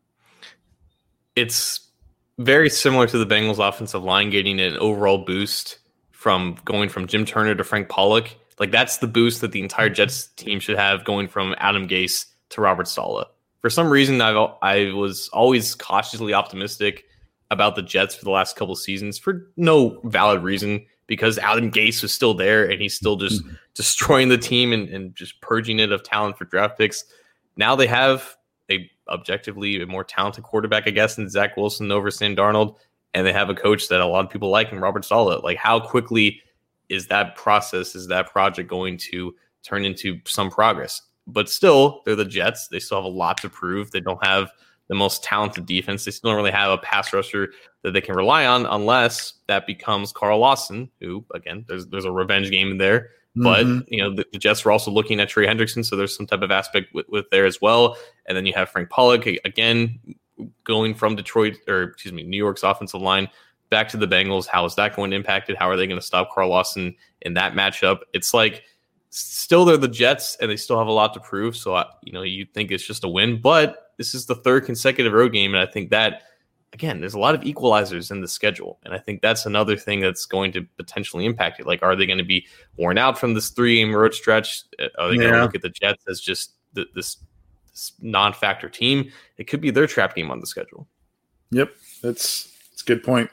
it's very similar to the Bengals offensive line getting an overall boost from going from Jim Turner to Frank Pollock. Like that's the boost that the entire Jets team should have going from Adam Gase to Robert Saleh. For some reason, I I was always cautiously optimistic about the Jets for the last couple of seasons for no valid reason, because Adam Gase was still there and he's still just mm-hmm. destroying the team and, and just purging it of talent for draft picks. Now they have a objectively a more talented quarterback, I guess, than Zach Wilson over Sam Darnold, and they have a coach that a lot of people like in Robert Saleh. Like, how quickly is that process, is that project going to turn into some progress? But still, they're the Jets. They still have a lot to prove. They don't have the most talented defense. They still don't really have a pass rusher that they can rely on unless that becomes Carl Lawson, who, again, there's there's a revenge game in there. But, mm-hmm. you know, the, the Jets were also looking at Trey Hendrickson, so there's some type of aspect with, with there as well. And then you have Frank Pollock, again, going from Detroit, or excuse me, New York's offensive line back to the Bengals. How is that going to impact it? How are they going to stop Carl Lawson in that matchup? It's like, still they're the Jets, and they still have a lot to prove. So, I, you know, you think it's just a win. But this is the third consecutive road game, and I think that, again, there's a lot of equalizers in the schedule. And I think that's another thing that's going to potentially impact it. Like, are they going to be worn out from this three-game road stretch? Are they yeah. going to look at the Jets as just th- this, this non-factor team? It could be their trap game on the schedule. Yep, that's, that's a good point.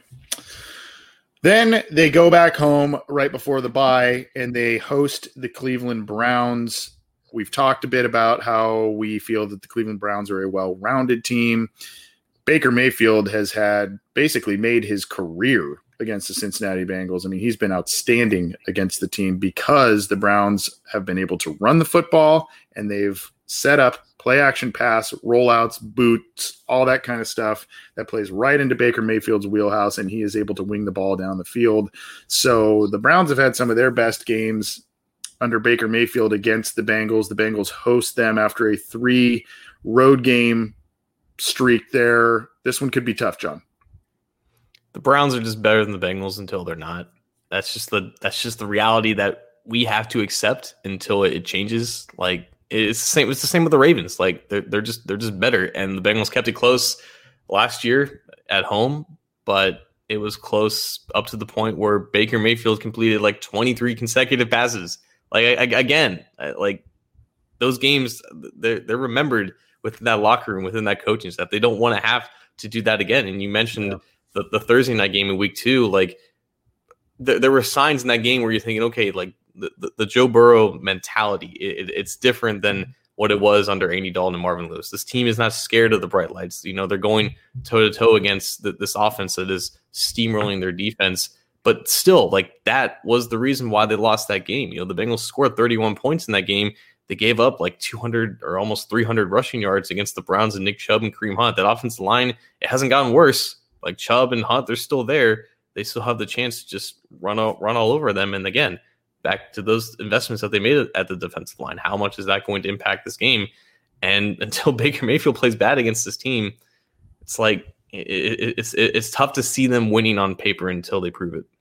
Then they go back home right before the bye, and they host the Cleveland Browns. We've talked a bit about how we feel that the Cleveland Browns are a well-rounded team. Baker Mayfield has had basically made his career against the Cincinnati Bengals. I mean, he's been outstanding against the team because the Browns have been able to run the football, and they've set up play action pass, rollouts, boots, all that kind of stuff that plays right into Baker Mayfield's wheelhouse, and he is able to wing the ball down the field. So the Browns have had some of their best games under Baker Mayfield against the Bengals. The Bengals host them after a three road game streak there. This one could be tough, John. The Browns are just better than the Bengals until they're not. That's just the that's just the reality that we have to accept until it changes. Like, it's the same. It's the same with the Ravens. Like, they're they're just they're just better. And the Bengals kept it close last year at home, but it was close up to the point where Baker Mayfield completed like twenty-three consecutive passes. Like, I, I, again, I, like those games, they're they're remembered within that locker room, within that coaching staff. They don't want to have to do that again. And you mentioned yeah. the, the Thursday night game in week two. Like, th- there were signs in that game where you're thinking, okay, like the, the, the Joe Burrow mentality, it, it's different than what it was under Andy Dalton and Marvin Lewis. This team is not scared of the bright lights. You know, they're going toe to toe against the, this offense that is steamrolling their defense. But still, like, that was the reason why they lost that game. You know, the Bengals scored thirty-one points in that game. They gave up like two hundred or almost three hundred rushing yards against the Browns and Nick Chubb and Kareem Hunt. That offensive line, it hasn't gotten worse. Like, Chubb and Hunt, they're still there. They still have the chance to just run all, run all over them. And again, back to those investments that they made at the defensive line. How much is that going to impact this game? And until Baker Mayfield plays bad against this team, it's like it, it, it's it, it's tough to see them winning on paper until they prove it.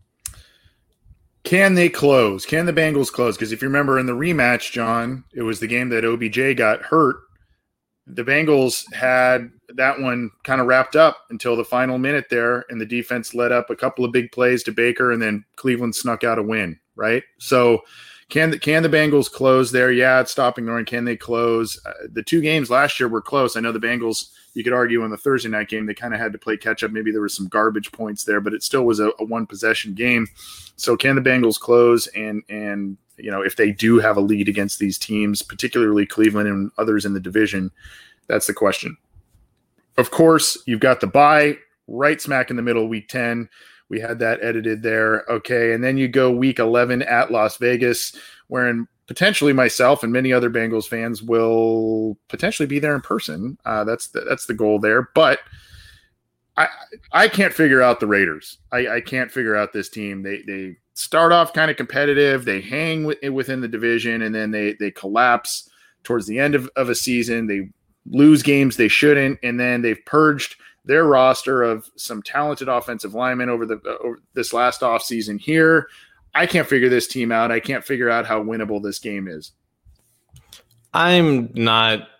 Can they close? Can the Bengals close? Because if you remember in the rematch, John, it was the game that O B J got hurt. The Bengals had that one kind of wrapped up until the final minute there, and the defense led up a couple of big plays to Baker, and then Cleveland snuck out a win, right? So can the, can the Bengals close there? Yeah, it's stopping Norton. Can they close? Uh, the two games last year were close. I know the Bengals, you could argue on the Thursday night game, they kind of had to play catch up. Maybe there was some garbage points there, but it still was a, a one possession game. So can the Bengals close? And, and, you know, if they do have a lead against these teams, particularly Cleveland and others in the division, that's the question. Of course, you've got the bye right smack in the middle, week ten. We had that edited there. Okay. And then you go week eleven at Las Vegas, wherein potentially myself and many other Bengals fans will potentially be there in person. Uh, that's the, that's the goal there. But I I can't figure out the Raiders. I, I can't figure out this team. They they start off kind of competitive. They hang w- within the division, and then they they collapse towards the end of, of a season. They lose games they shouldn't, and then they've purged their roster of some talented offensive linemen over the uh, over this last offseason here. I can't figure this team out. I can't figure out how winnable this game is. I'm not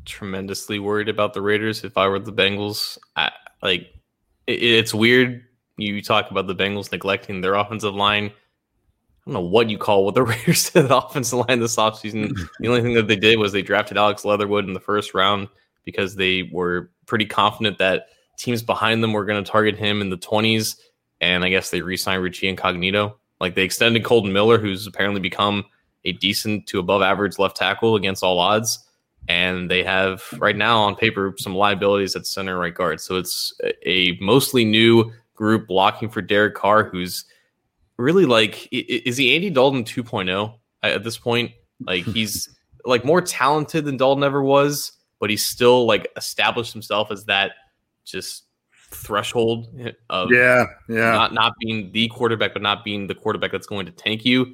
tremendously worried about the Raiders if I were the Bengals. I, like, it, it's weird. You talk about the Bengals neglecting their offensive line. I don't know what you call what the Raiders did the offensive line this offseason. The only thing that they did was they drafted Alex Leatherwood in the first round because they were pretty confident that teams behind them were going to target him in the twenties. And I guess they re-signed Richie Incognito. Like, they extended Colton Miller, who's apparently become a decent to above average left tackle against all odds. And they have right now on paper some liabilities at center and right guard. So it's a mostly new group blocking for Derek Carr, who's really like, is he Andy Dalton two point oh at this point? Like, he's like more talented than Dalton ever was, but he's still like established himself as that just threshold of yeah, yeah, not not being the quarterback, but not being the quarterback that's going to tank you.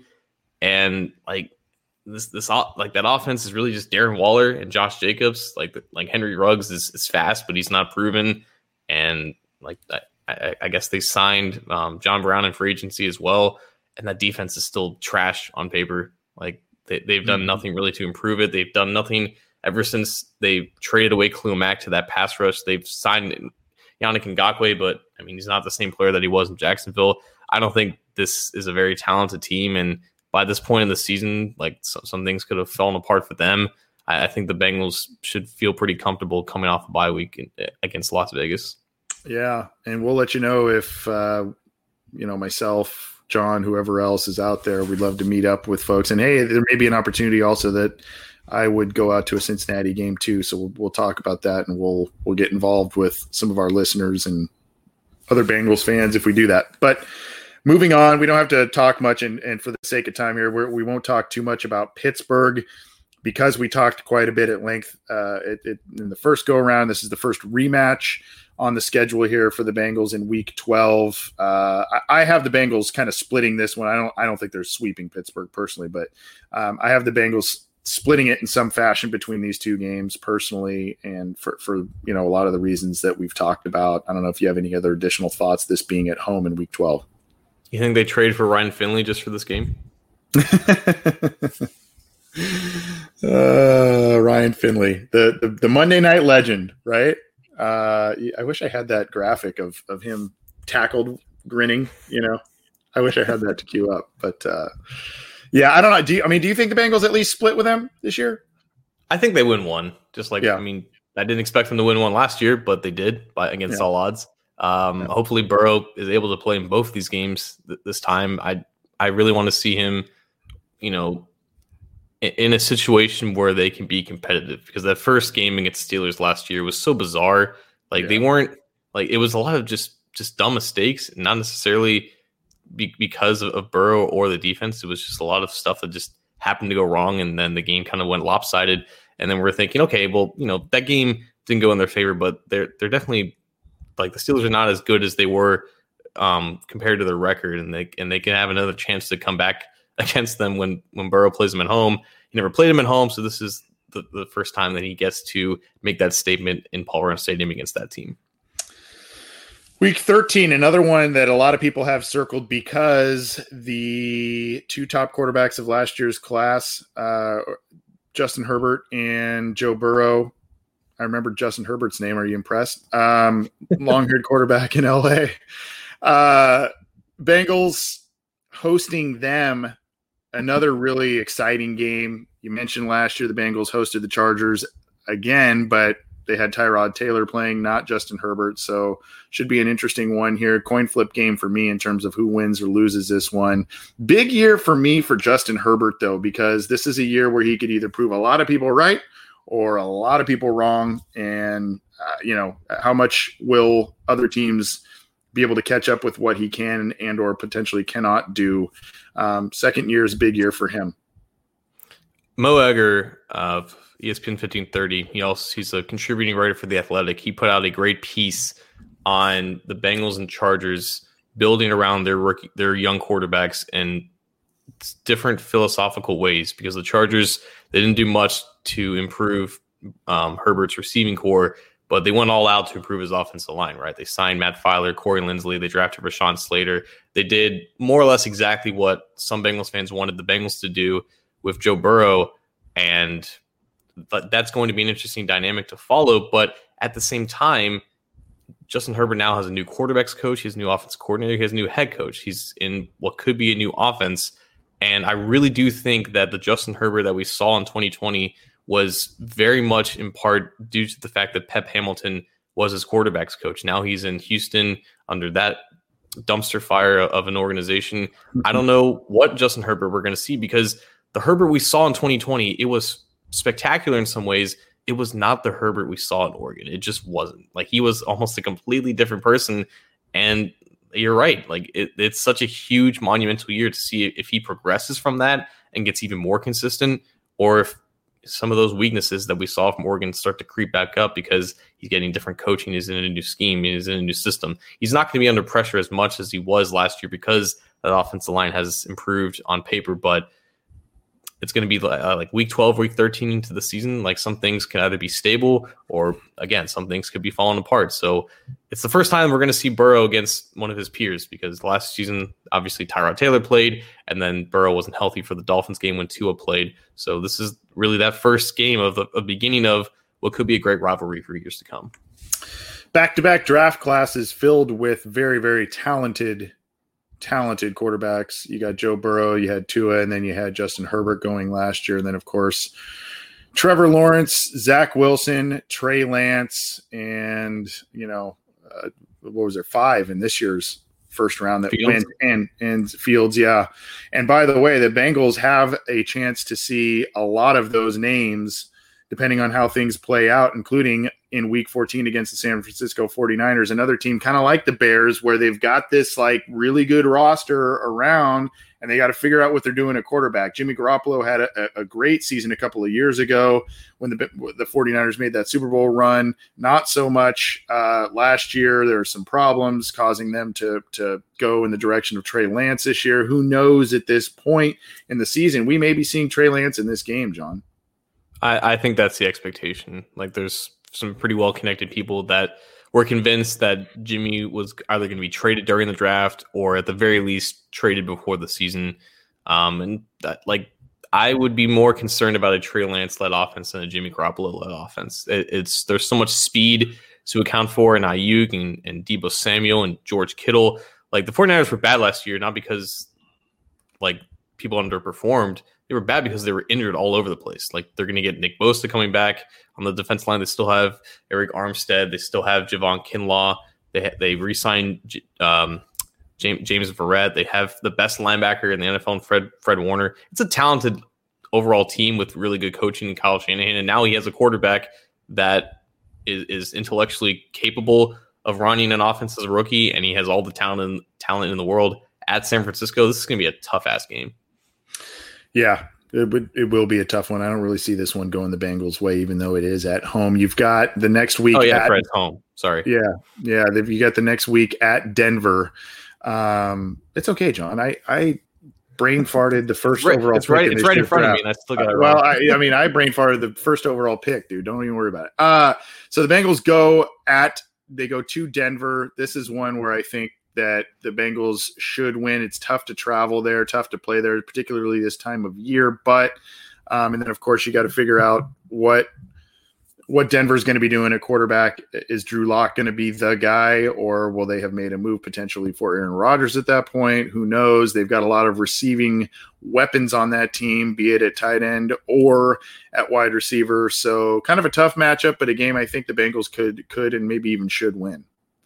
And like this, this like that offense is really just Darren Waller and Josh Jacobs. Like like Henry Ruggs is, is fast, but he's not proven. And like I, I guess they signed um, John Brown in free agency as well, and that defense is still trash on paper. Like they, they've done mm-hmm. nothing really to improve it. They've done nothing ever since they traded away Khalil Mack to that pass rush. They've signed Yannick Ngakoue, but I mean, he's not the same player that he was in Jacksonville. I don't think this is a very talented team. And by this point in the season, like so, some things could have fallen apart for them. I, I think the Bengals should feel pretty comfortable coming off a bye week in, against Las Vegas. Yeah. And we'll let you know if, uh, you know, myself, John, whoever else is out there, we'd love to meet up with folks. And hey, there may be an opportunity also that I would go out to a Cincinnati game too. So we'll, we'll talk about that, and we'll, we'll get involved with some of our listeners and other Bengals fans if we do that. But moving on, we don't have to talk much. And, and for the sake of time here, we're, we won't talk too much about Pittsburgh because we talked quite a bit at length uh, it, it, in the first go around. This is the first rematch on the schedule here for the Bengals in week twelve. Uh, I, I have the Bengals kind of splitting this one. I don't, I don't think they're sweeping Pittsburgh personally, but um, I have the Bengals splitting it in some fashion between these two games personally, and for, for, you know, a lot of the reasons that we've talked about. I don't know if you have any other additional thoughts, this being at home in week twelve. You think they trade for Ryan Finley just for this game? uh, Ryan Finley, the, the, the Monday night legend, right? Uh, I wish I had that graphic of, of him tackled grinning, you know, I wish I had that to queue up, but uh, yeah, I don't know. Do you, I mean, do you think the Bengals at least split with them this year? I think they win one. Just like, yeah. I mean, I didn't expect them to win one last year, but they did by against yeah. all odds. Um, yeah. Hopefully Burrow is able to play in both these games th- this time. I I really want to see him, you know, in, in a situation where they can be competitive, because that first game against Steelers last year was so bizarre. Like yeah. they weren't like, it was a lot of just, just dumb mistakes, not necessarily be, because of, of Burrow or the defense. It was just a lot of stuff that just happened to go wrong. And then the game kind of went lopsided. And then we're thinking, okay, well, you know, that game didn't go in their favor, but they're, they're definitely, like, the Steelers are not as good as they were um, compared to their record, and they and they can have another chance to come back against them when when Burrow plays them at home. He never played them at home, so this is the, the first time that he gets to make that statement in Paul Brown Stadium against that team. Week thirteen, another one that a lot of people have circled because the two top quarterbacks of last year's class, uh, Justin Herbert and Joe Burrow. I remember Justin Herbert's name. Are you impressed? Um, long-haired quarterback in L A. Uh, Bengals hosting them, another really exciting game. You mentioned last year the Bengals hosted the Chargers again, but they had Tyrod Taylor playing, not Justin Herbert. So should be an interesting one here. Coin flip game for me in terms of who wins or loses this one. Big year for me for Justin Herbert, though, because this is a year where he could either prove a lot of people right or a lot of people wrong. And, uh, you know, how much will other teams be able to catch up with what he can and or potentially cannot do? Um, second year is a big year for him. Mo Egger of E S P N fifteen thirty, he also he's a contributing writer for The Athletic. He put out a great piece on the Bengals and Chargers building around their rookie, their young quarterbacks in different philosophical ways, because the Chargers, they didn't do much to improve um, Herbert's receiving core, but they went all out to improve his offensive line, right? They signed Matt Filer, Corey Linsley, they drafted Rashawn Slater. They did more or less exactly what some Bengals fans wanted the Bengals to do with Joe Burrow, and but that's going to be an interesting dynamic to follow. But at the same time, Justin Herbert now has a new quarterbacks coach. He has a new offense coordinator. He has a new head coach. He's in what could be a new offense. And I really do think that the Justin Herbert that we saw in twenty twenty was very much in part due to the fact that Pep Hamilton was his quarterbacks coach. Now he's in Houston under that dumpster fire of an organization. I don't know what Justin Herbert we're going to see, because the Herbert we saw in twenty twenty, it was spectacular in some ways. It was not the Herbert we saw in Oregon. It just wasn't. Like, he was almost a completely different person. And you're right. Like, it, it's such a huge monumental year to see if he progresses from that and gets even more consistent, or if some of those weaknesses that we saw from Oregon start to creep back up because he's getting different coaching. He's in a new scheme. He's in a new system. He's not going to be under pressure as much as he was last year because that offensive line has improved on paper, but it's going to be uh, like week twelve, week thirteen into the season. Like, some things can either be stable or, again, some things could be falling apart. So it's the first time we're going to see Burrow against one of his peers, because last season, obviously, Tyrod Taylor played, and then Burrow wasn't healthy for the Dolphins game when Tua played. So this is really that first game of the of beginning of what could be a great rivalry for years to come. Back-to-back draft classes filled with very, very talented talented quarterbacks. You got Joe Burrow, you had Tua, and then you had Justin Herbert going last year. And then, of course, Trevor Lawrence, Zach Wilson, Trey Lance, and, you know, uh, what was there, five in this year's first round that Fields. went, and, and Fields, yeah. And by the way, the Bengals have a chance to see a lot of those names depending on how things play out, including in week fourteen against the San Francisco forty-niners, another team kind of like the Bears, where they've got this like really good roster around and they got to figure out what they're doing at quarterback. Jimmy Garoppolo had a, a great season a couple of years ago when the, the forty-niners made that Super Bowl run. Not so much uh, last year. There were some problems causing them to, to go in the direction of Trey Lance this year. Who knows at this point in the season? We may be seeing Trey Lance in this game, John. I, I think that's the expectation. Like, there's some pretty well-connected people that were convinced that Jimmy was either going to be traded during the draft or at the very least traded before the season. Um, and that, like, I would be more concerned about a Trey Lance-led offense than a Jimmy Garoppolo-led offense. It, it's there's so much speed to account for in Ayuk and, and Deebo Samuel and George Kittle. Like, the forty-niners were bad last year, not because, like, people underperformed. They were bad because they were injured all over the place. Like, they're going to get Nick Bosa coming back on the defense line. They still have Eric Armstead. They still have Javon Kinlaw. They ha- they re-signed um, James, James Verrett. They have the best linebacker in the N F L, and Fred Fred Warner. It's a talented overall team with really good coaching in Kyle Shanahan, and now he has a quarterback that is, is intellectually capable of running an offense as a rookie, and he has all the talent talent in the world at San Francisco. This is going to be a tough-ass game. Yeah, it would, it will be a tough one. I don't really see this one going the Bengals' way, even though it is at home. You've got the next week. Oh, yeah, at, Fred's home. Sorry. Yeah, yeah. You got the next week at Denver. Um, it's okay, John. I, I brain farted the first right, overall it's right, pick. It's right in front draft. of me, and I still got it uh, wrong. Well, I, I mean, I brain farted the first overall pick, dude. Don't even worry about it. Uh, so the Bengals go at they go to Denver. This is one where I think that the Bengals should win. It's tough to travel there, tough to play there, particularly this time of year. But um, and then, of course, you got to figure out what what Denver's going to be doing at quarterback. Is Drew Lock going to be the guy, or will they have made a move potentially for Aaron Rodgers at that point? Who knows? They've got a lot of receiving weapons on that team, be it at tight end or at wide receiver. So kind of a tough matchup, but a game I think the Bengals could could and maybe even should win.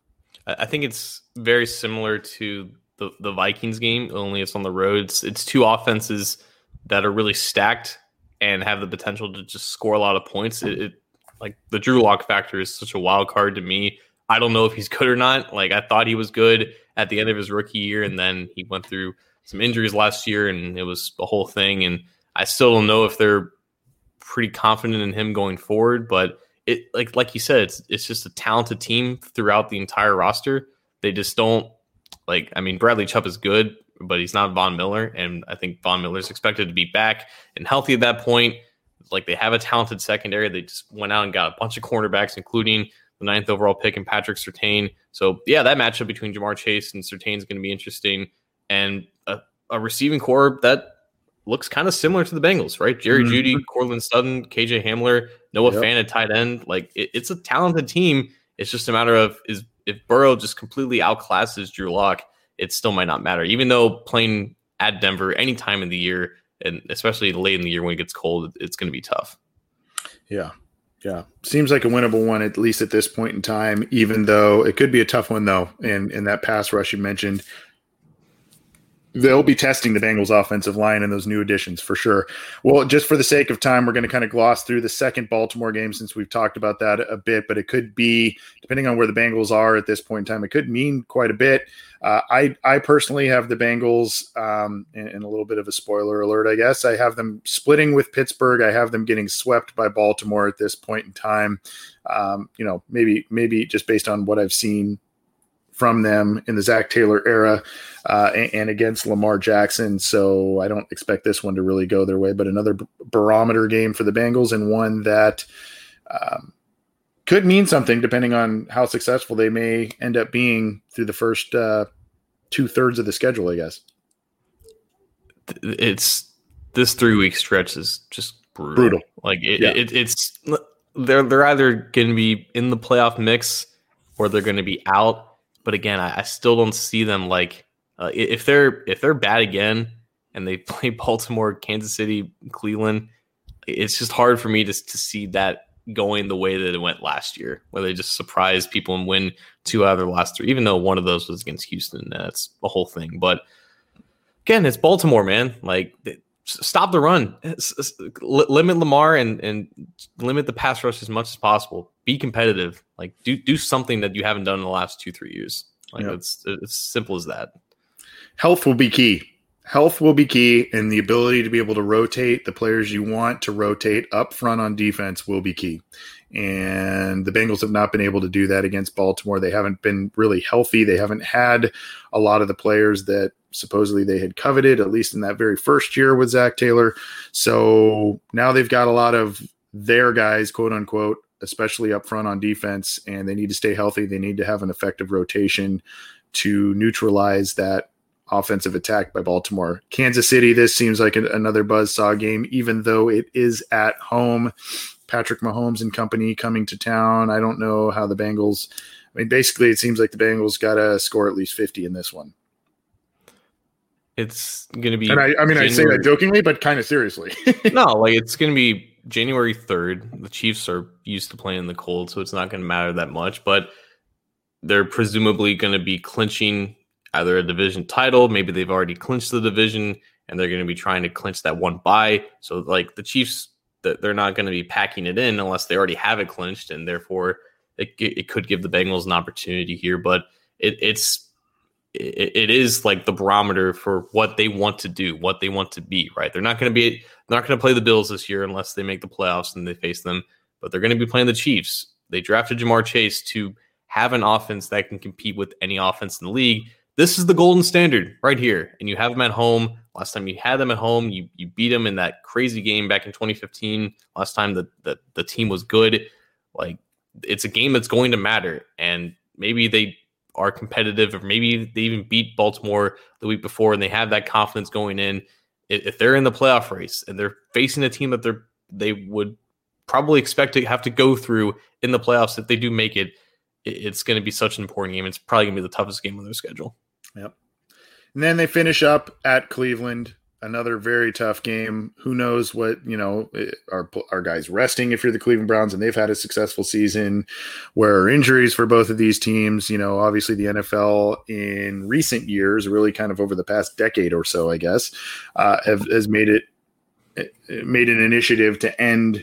I think it's very similar to the, the Vikings game, only it's on the road. It's, it's two offenses that are really stacked and have the potential to just score a lot of points. It, it like the Drew Lock factor is such a wild card to me. I don't know if he's good or not. Like, I thought he was good at the end of his rookie year, and then he went through some injuries last year, and it was a whole thing. And I still don't know if they're pretty confident in him going forward, but It, like like you said, it's it's just a talented team throughout the entire roster. They just don't like. I mean, Bradley Chubb is good, but he's not Von Miller, and I think Von Miller is expected to be back and healthy at that point. Like, they have a talented secondary. They just went out and got a bunch of cornerbacks, including the ninth overall pick and Patrick Surtain. So yeah, that matchup between Jamar Chase and Surtain is going to be interesting, and a, a receiving core that looks kind of similar to the Bengals, right? Jerry Mm-hmm. Jeudy, Cortland Sutton, K J Hamler, Noah Yep. Fant at tight end. Like it, it's a talented team. It's just a matter of is if Burrow just completely outclasses Drew Lock, it still might not matter. Even though playing at Denver any time of the year, and especially late in the year when it gets cold, it's going to be tough. Yeah. Yeah. Seems like a winnable one, at least at this point in time, even though it could be a tough one, though. And in that pass rush you mentioned, they'll be testing the Bengals offensive line and those new additions for sure. Well, just for the sake of time, we're going to kind of gloss through the second Baltimore game since we've talked about that a bit, but it could be, depending on where the Bengals are at this point in time, it could mean quite a bit. Uh, I, I personally have the Bengals, um, and, and a little bit of a spoiler alert, I guess. I have them splitting with Pittsburgh. I have them getting swept by Baltimore at this point in time. Um, you know, maybe, maybe just based on what I've seen from them in the Zach Taylor era uh, and, and against Lamar Jackson. So I don't expect this one to really go their way, but another b- barometer game for the Bengals, and one that um, could mean something depending on how successful they may end up being through the first uh, two thirds of the schedule, I guess. It's this three week stretch is just brutal. Brutal. Like it, Yeah. it, it's they're, they're either going to be in the playoff mix or they're going to be out. But again, I, I still don't see them like uh, if they're if they're bad again and they play Baltimore, Kansas City, Cleveland. It's just hard for me to to see that going the way that it went last year, where they just surprise people and win two out of their last three. Even though one of those was against Houston, that's a whole thing. But again, it's Baltimore, man. Like stop the run, limit Lamar and and limit the pass rush as much as possible. Be competitive. Like do do something that you haven't done in the last two three years. Like Yep. it's it's simple as that. Health will be key. Health will be key, and the ability to be able to rotate the players you want to rotate up front on defense will be key. And the Bengals have not been able to do that against Baltimore. They haven't been really healthy. They haven't had a lot of the players that supposedly they had coveted, at least in that very first year with Zach Taylor. So now they've got a lot of their guys, quote unquote, especially up front on defense, and they need to stay healthy. They need to have an effective rotation to neutralize that offensive attack by Baltimore. Kansas City, this seems like an, another buzzsaw game, even though it is at home. Patrick Mahomes and company coming to town. I don't know how the Bengals, I mean, basically it seems like the Bengals got to score at least fifty in this one. It's going to be, And I, I mean, January. I say that jokingly, but kind of seriously. No, like it's going to be January third. The Chiefs are used to playing in the cold, so it's not going to matter that much, but they're presumably going to be clinching either a division title. Maybe they've already clinched the division and they're going to be trying to clinch that one bye. So like the Chiefs, they're not going to be packing it in unless they already have it clinched. And therefore it, it could give the Bengals an opportunity here, but it, it's, it, it is like the barometer for what they want to do, what they want to be, right? They're not going to be, they're not going to play the Bills this year unless they make the playoffs and they face them, but they're going to be playing the Chiefs. They drafted Jamar Chase to have an offense that can compete with any offense in the league. This is the golden standard right here. And you have them at home. Last time you had them at home, you you beat them in that crazy game back in twenty fifteen. Last time that the, the team was good. Like, it's a game that's going to matter. And maybe they are competitive, or maybe they even beat Baltimore the week before and they have that confidence going in. If they're in the playoff race and they're facing a team that they're they would probably expect to have to go through in the playoffs, if they do make it, it's going to be such an important game. It's probably going to be the toughest game on their schedule. Yep. And then they finish up at Cleveland, another very tough game. Who knows what, you know, are our guys resting if you're the Cleveland Browns and they've had a successful season? Where are injuries for both of these teams? You know, obviously the N F L in recent years, really kind of over the past decade or so, I guess, uh, have, has made it made an initiative to end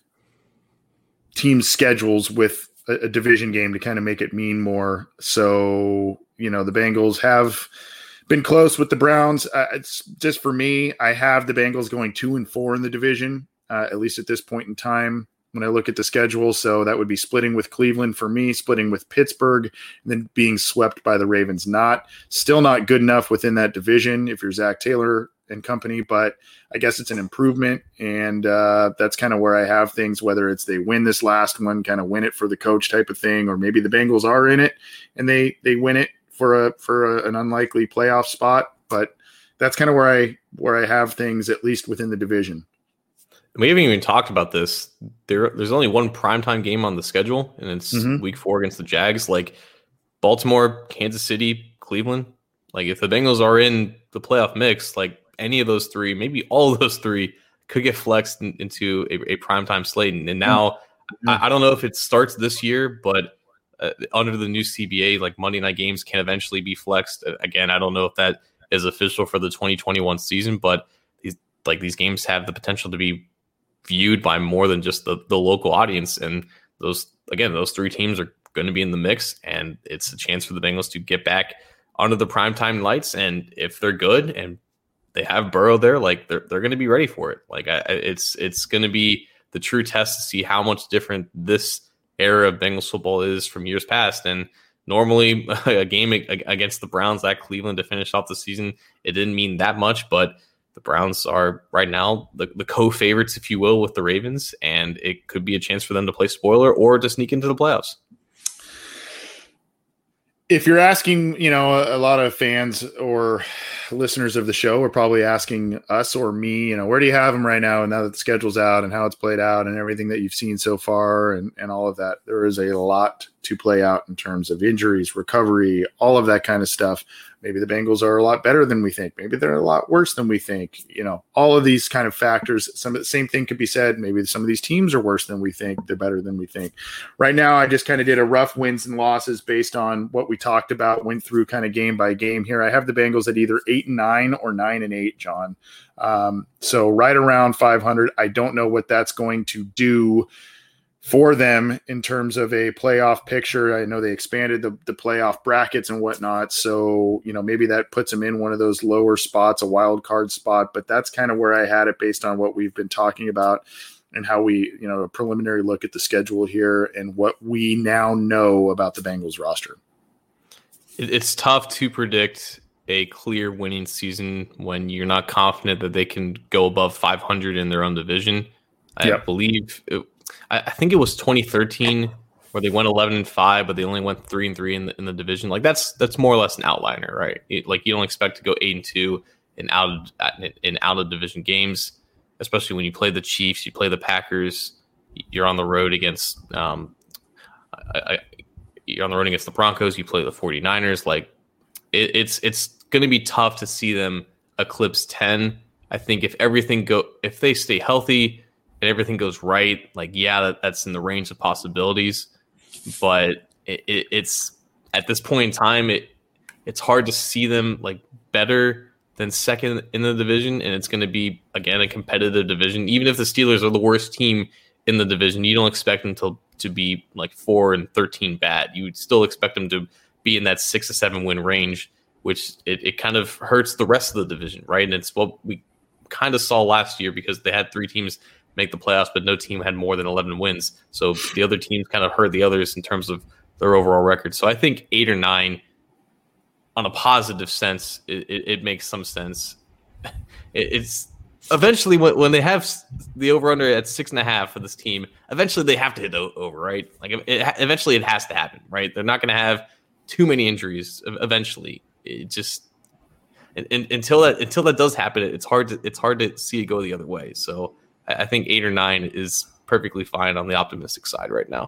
team schedules with a, a division game to kind of make it mean more. So, you know, the Bengals have been close with the Browns. Uh, it's just for me, I have the Bengals going two and four in the division, uh, at least at this point in time when I look at the schedule. So that would be splitting with Cleveland for me, splitting with Pittsburgh, and then being swept by the Ravens. Not still not good enough within that division if you're Zach Taylor and company, but I guess it's an improvement. And uh, that's kind of where I have things, whether it's they win this last one, kind of win it for the coach type of thing, or maybe the Bengals are in it and they, they win it for a, for a, an unlikely playoff spot. But that's kind of where I where I have things, at least within the division. We haven't even talked about this. There, there's only one primetime game on the schedule, and it's mm-hmm. week four against the Jags. Like Baltimore, Kansas City, Cleveland. Like if the Bengals are in the playoff mix, like any of those three, maybe all of those three could get flexed in, into a, a primetime slate. And, and now mm-hmm. I, I don't know if it starts this year, but uh, under the new C B A, like Monday night games can eventually be flexed. Again, I don't know if that is official for the twenty twenty-one season, but these like these games have the potential to be viewed by more than just the, the local audience. And those, again, those three teams are going to be in the mix, and it's a chance for the Bengals to get back onto the primetime lights. And if they're good and they have Burrow there, like they're, they're going to be ready for it. Like I, it's, it's going to be the true test to see how much different this era of Bengals football is from years past. And normally a game against the Browns at Cleveland to finish off the season, it didn't mean that much, but the Browns are right now the, the co-favorites, if you will, with the Ravens, and it could be a chance for them to play spoiler or to sneak into the playoffs. If you're asking, you know, a, a lot of fans or listeners of the show are probably asking us or me, you know, where do you have them right now? And now that the schedule's out and how it's played out and everything that you've seen so far and, and all of that, there is a lot to play out in terms of injuries, recovery, all of that kind of stuff. Maybe the Bengals are a lot better than we think. Maybe they're a lot worse than we think. You know, all of these kind of factors. Some of the same thing could be said. Maybe some of these teams are worse than we think. They're better than we think. Right now, I just kind of did a rough wins and losses based on what we talked about, went through kind of game by game here. I have the Bengals at either eight and nine or nine and eight, John. Um, so right around five hundred. I don't know what that's going to do for them in terms of a playoff picture. I know they expanded the, the playoff brackets and whatnot. So, you know, maybe that puts them in one of those lower spots, a wild card spot, but that's kind of where I had it based on what we've been talking about and how we, you know, a preliminary look at the schedule here and what we now know about the Bengals roster. It's tough to predict a clear winning season when you're not confident that they can go above five hundred in their own division. I yep. believe it, I think it was twenty thirteen where they went eleven and five, but they only went three and three in the, in the division. Like that's that's more or less an outliner, right? It, like you don't expect to go eight and two in out of, in out of division games, especially when you play the Chiefs, you play the Packers, you're on the road against um, I, I, you're on the road against the Broncos, you play the 49ers. Like it, it's it's going to be tough to see them eclipse ten. I think if everything go if they stay healthy and everything goes right, like, yeah, that, that's in the range of possibilities. But it, it, it's at this point in time, it it's hard to see them like better than second in the division. And it's going to be, again, a competitive division. Even if the Steelers are the worst team in the division, you don't expect them to, to be like four and thirteen bad. You would still expect them to be in that six to seven win range, which it, it kind of hurts the rest of the division, right? And it's what we kind of saw last year because they had three teams make the playoffs, but no team had more than eleven wins. So the other teams kind of hurt the others in terms of their overall record. So I think eight or nine, on a positive sense, it, it, it makes some sense. It, it's eventually when, when they have the over-under at six and a half for this team, eventually they have to hit the over, right? Like it, eventually it has to happen, right? They're not going to have too many injuries eventually. It just and, and, until that until that does happen, it's hard to it's hard to see it go the other way. So I think eight or nine is perfectly fine on the optimistic side right now.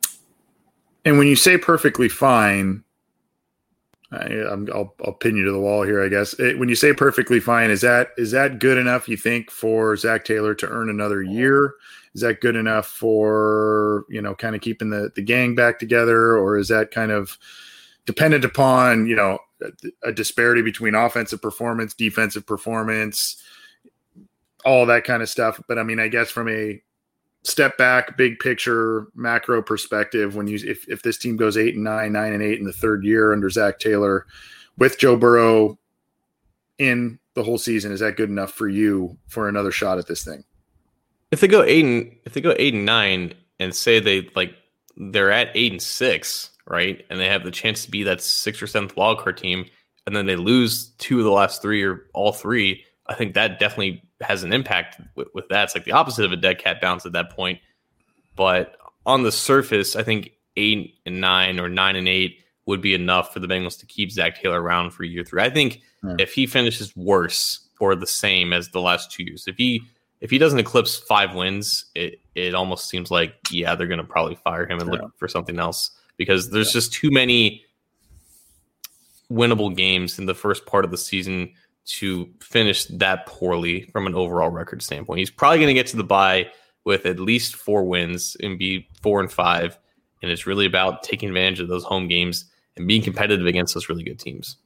And when you say perfectly fine, I, I'm, I'll, I'll pin you to the wall here, I guess. It, when you say perfectly fine, is that is that good enough, you think, for Zach Taylor to earn another year? Is that good enough for, you know, kind of keeping the, the gang back together? Or is that kind of dependent upon, you know, a, a disparity between offensive performance, defensive performance, all that kind of stuff? But I mean, I guess from a step back, big picture, macro perspective, when you if, if this team goes eight and nine, nine and eight in the third year under Zach Taylor with Joe Burrow in the whole season, is that good enough for you for another shot at this thing? If they go eight and if they go eight and nine and say they like they're at eight and six, right, and they have the chance to be that sixth or seventh wildcard team, and then they lose two of the last three or all three, I think that definitely has an impact with, with that. It's like the opposite of a dead cat bounce at that point. But on the surface, I think eight and nine or nine and eight would be enough for the Bengals to keep Zach Taylor around for year three. I think yeah. if he finishes worse or the same as the last two years, if he if he doesn't eclipse five wins, it it almost seems like, yeah, they're going to probably fire him and yeah. look for something else, because there's yeah. just too many winnable games in the first part of the season to finish that poorly from an overall record standpoint. He's probably going to get to the bye with at least four wins and be four and five. And it's really about taking advantage of those home games and being competitive against those really good teams.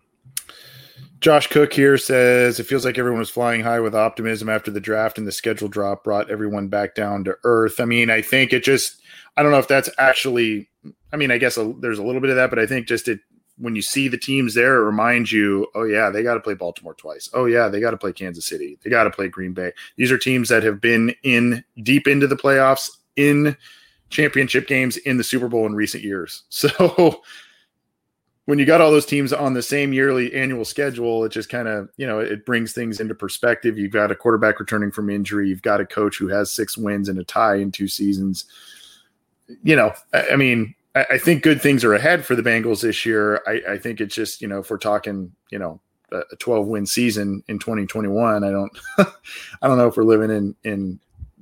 Josh Cook here says, it feels like everyone was flying high with optimism after the draft, and the schedule drop brought everyone back down to earth. I mean, I think it just, I don't know if that's actually, I mean, I guess a, there's a little bit of that, but I think just it, when you see the teams there, it reminds you, oh yeah, they got to play Baltimore twice. Oh yeah, they got to play Kansas City. They got to play Green Bay. These are teams that have been in deep into the playoffs, in championship games, in the Super Bowl in recent years. So when you got all those teams on the same yearly annual schedule, it just kind of, you know, it brings things into perspective. You've got a quarterback returning from injury. You've got a coach who has six wins and a tie in two seasons. You know, I, I mean, I, I think good things are ahead for the Bengals this year. I, I think it's just, you know, if we're talking, you know, a twelve win season in twenty twenty-one, I don't, I don't know if we're living in, in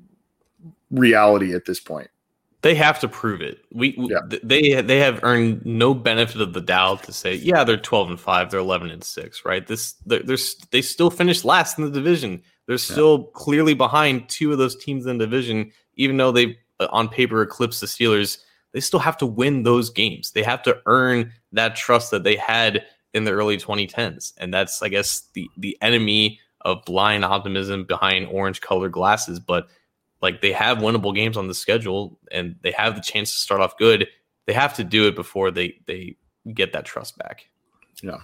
reality at this point. They have to prove it. We yeah. they they have earned no benefit of the doubt to say, yeah, they're twelve and five, they're eleven and six, right? This they're, they're they still finished last in the division. They're still yeah. clearly behind two of those teams in the division, even though they uh, on paper eclipsed the Steelers. They still have to win those games. They have to earn that trust that they had in the early twenty tens, and that's, I guess, the the enemy of blind optimism behind orange colored glasses, but. Like, they have winnable games on the schedule, and they have the chance to start off good. They have to do it before they they get that trust back. Yeah.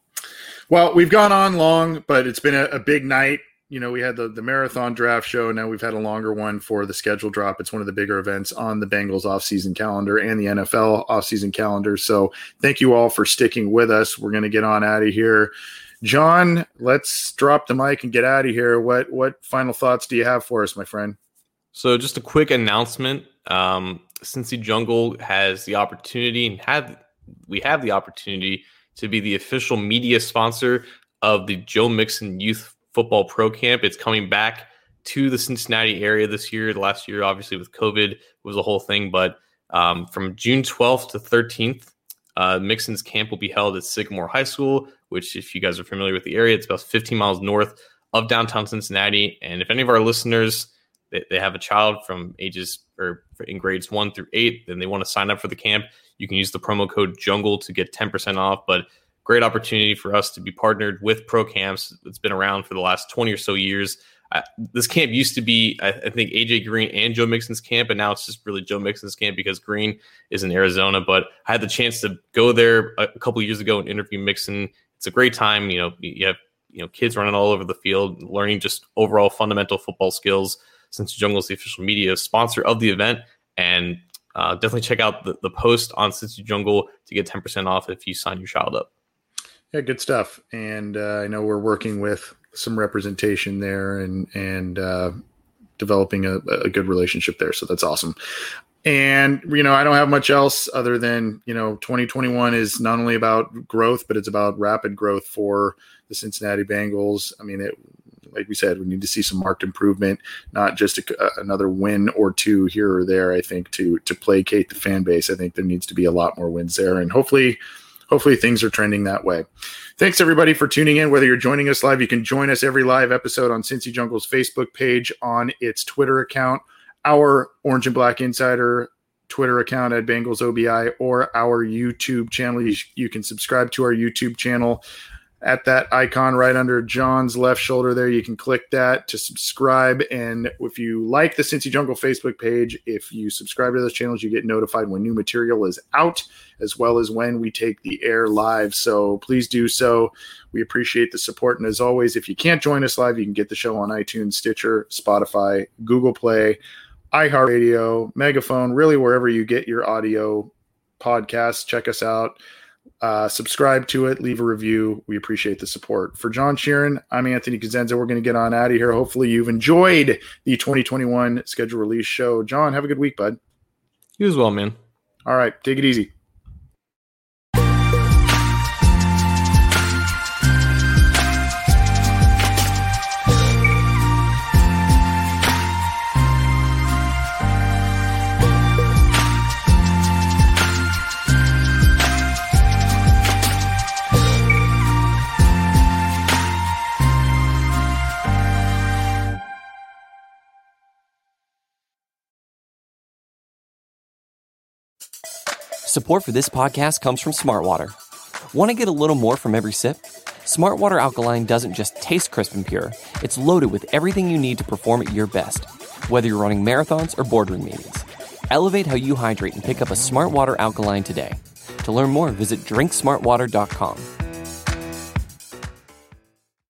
Well, we've gone on long, but it's been a, a big night. You know, we had the, the marathon draft show. Now we've had a longer one for the schedule drop. It's one of the bigger events on the Bengals offseason calendar and the N F L offseason calendar. So thank you all for sticking with us. We're going to get on out of here. John, let's drop the mic and get out of here. What what final thoughts do you have for us, my friend? So just a quick announcement. Um, Cincy Jungle has the opportunity and had we have the opportunity to be the official media sponsor of the Joe Mixon Youth Football Pro Camp. It's coming back to the Cincinnati area this year. The last year, obviously, with COVID, was a whole thing. But um, from June twelfth to thirteenth, uh, Mixon's camp will be held at Sycamore High School, which, if you guys are familiar with the area, it's about fifteen miles north of downtown Cincinnati. And if any of our listeners they have a child from ages or in grades one through eight, then they want to sign up for the camp, you can use the promo code JUNGLE to get ten percent off. But great opportunity for us to be partnered with Pro Camps. It's been around for the last twenty or so years. Uh, this camp used to be, I, I think, A J Green and Joe Mixon's camp, and now it's just really Joe Mixon's camp because Green is in Arizona. But I had the chance to go there a, a couple years ago and interview Mixon. It's a great time. You know, you have you know kids running all over the field, learning just overall fundamental football skills. Cincy Jungle is the official media sponsor of the event, and uh, definitely check out the, the post on Cincy Jungle to get ten percent off if you sign your child up. Yeah, good stuff. And uh, I know we're working with some representation there and and uh, developing a, a good relationship there. So that's awesome. And, you know, I don't have much else other than, you know, twenty twenty-one is not only about growth, but it's about rapid growth for the Cincinnati Bengals. I mean, it, like we said, we need to see some marked improvement, not just a, a, another win or two here or there. I think to to placate the fan base, I think there needs to be a lot more wins there, and hopefully, hopefully things are trending that way. Thanks everybody for tuning in. Whether you're joining us live, you can join us every live episode on Cincy Jungle's Facebook page, on its Twitter account, our Orange and Black Insider Twitter account at Bengals O B I, or our YouTube channel. You, you can subscribe to our YouTube channel. At that icon right under John's left shoulder there, you can click that to subscribe. And if you like the Cincy Jungle Facebook page, if you subscribe to those channels, you get notified when new material is out, as well as when we take the air live. So please do so. We appreciate the support. And as always, if you can't join us live, you can get the show on iTunes, Stitcher, Spotify, Google Play, iHeartRadio, Megaphone, really wherever you get your audio podcasts. Check us out. Uh, subscribe to it, leave a review. We appreciate the support. For John Sheeran, I'm Anthony Cosenza. We're going to get on out of here. Hopefully you've enjoyed the twenty twenty-one schedule release show. John, have a good week, bud. You as well, man. All right. Take it easy. Support for this podcast comes from Smartwater. Want to get a little more from every sip? Smartwater Alkaline doesn't just taste crisp and pure, it's loaded with everything you need to perform at your best, whether you're running marathons or boardroom meetings. Elevate how you hydrate and pick up a Smartwater Alkaline today. To learn more, visit drink smart water dot com.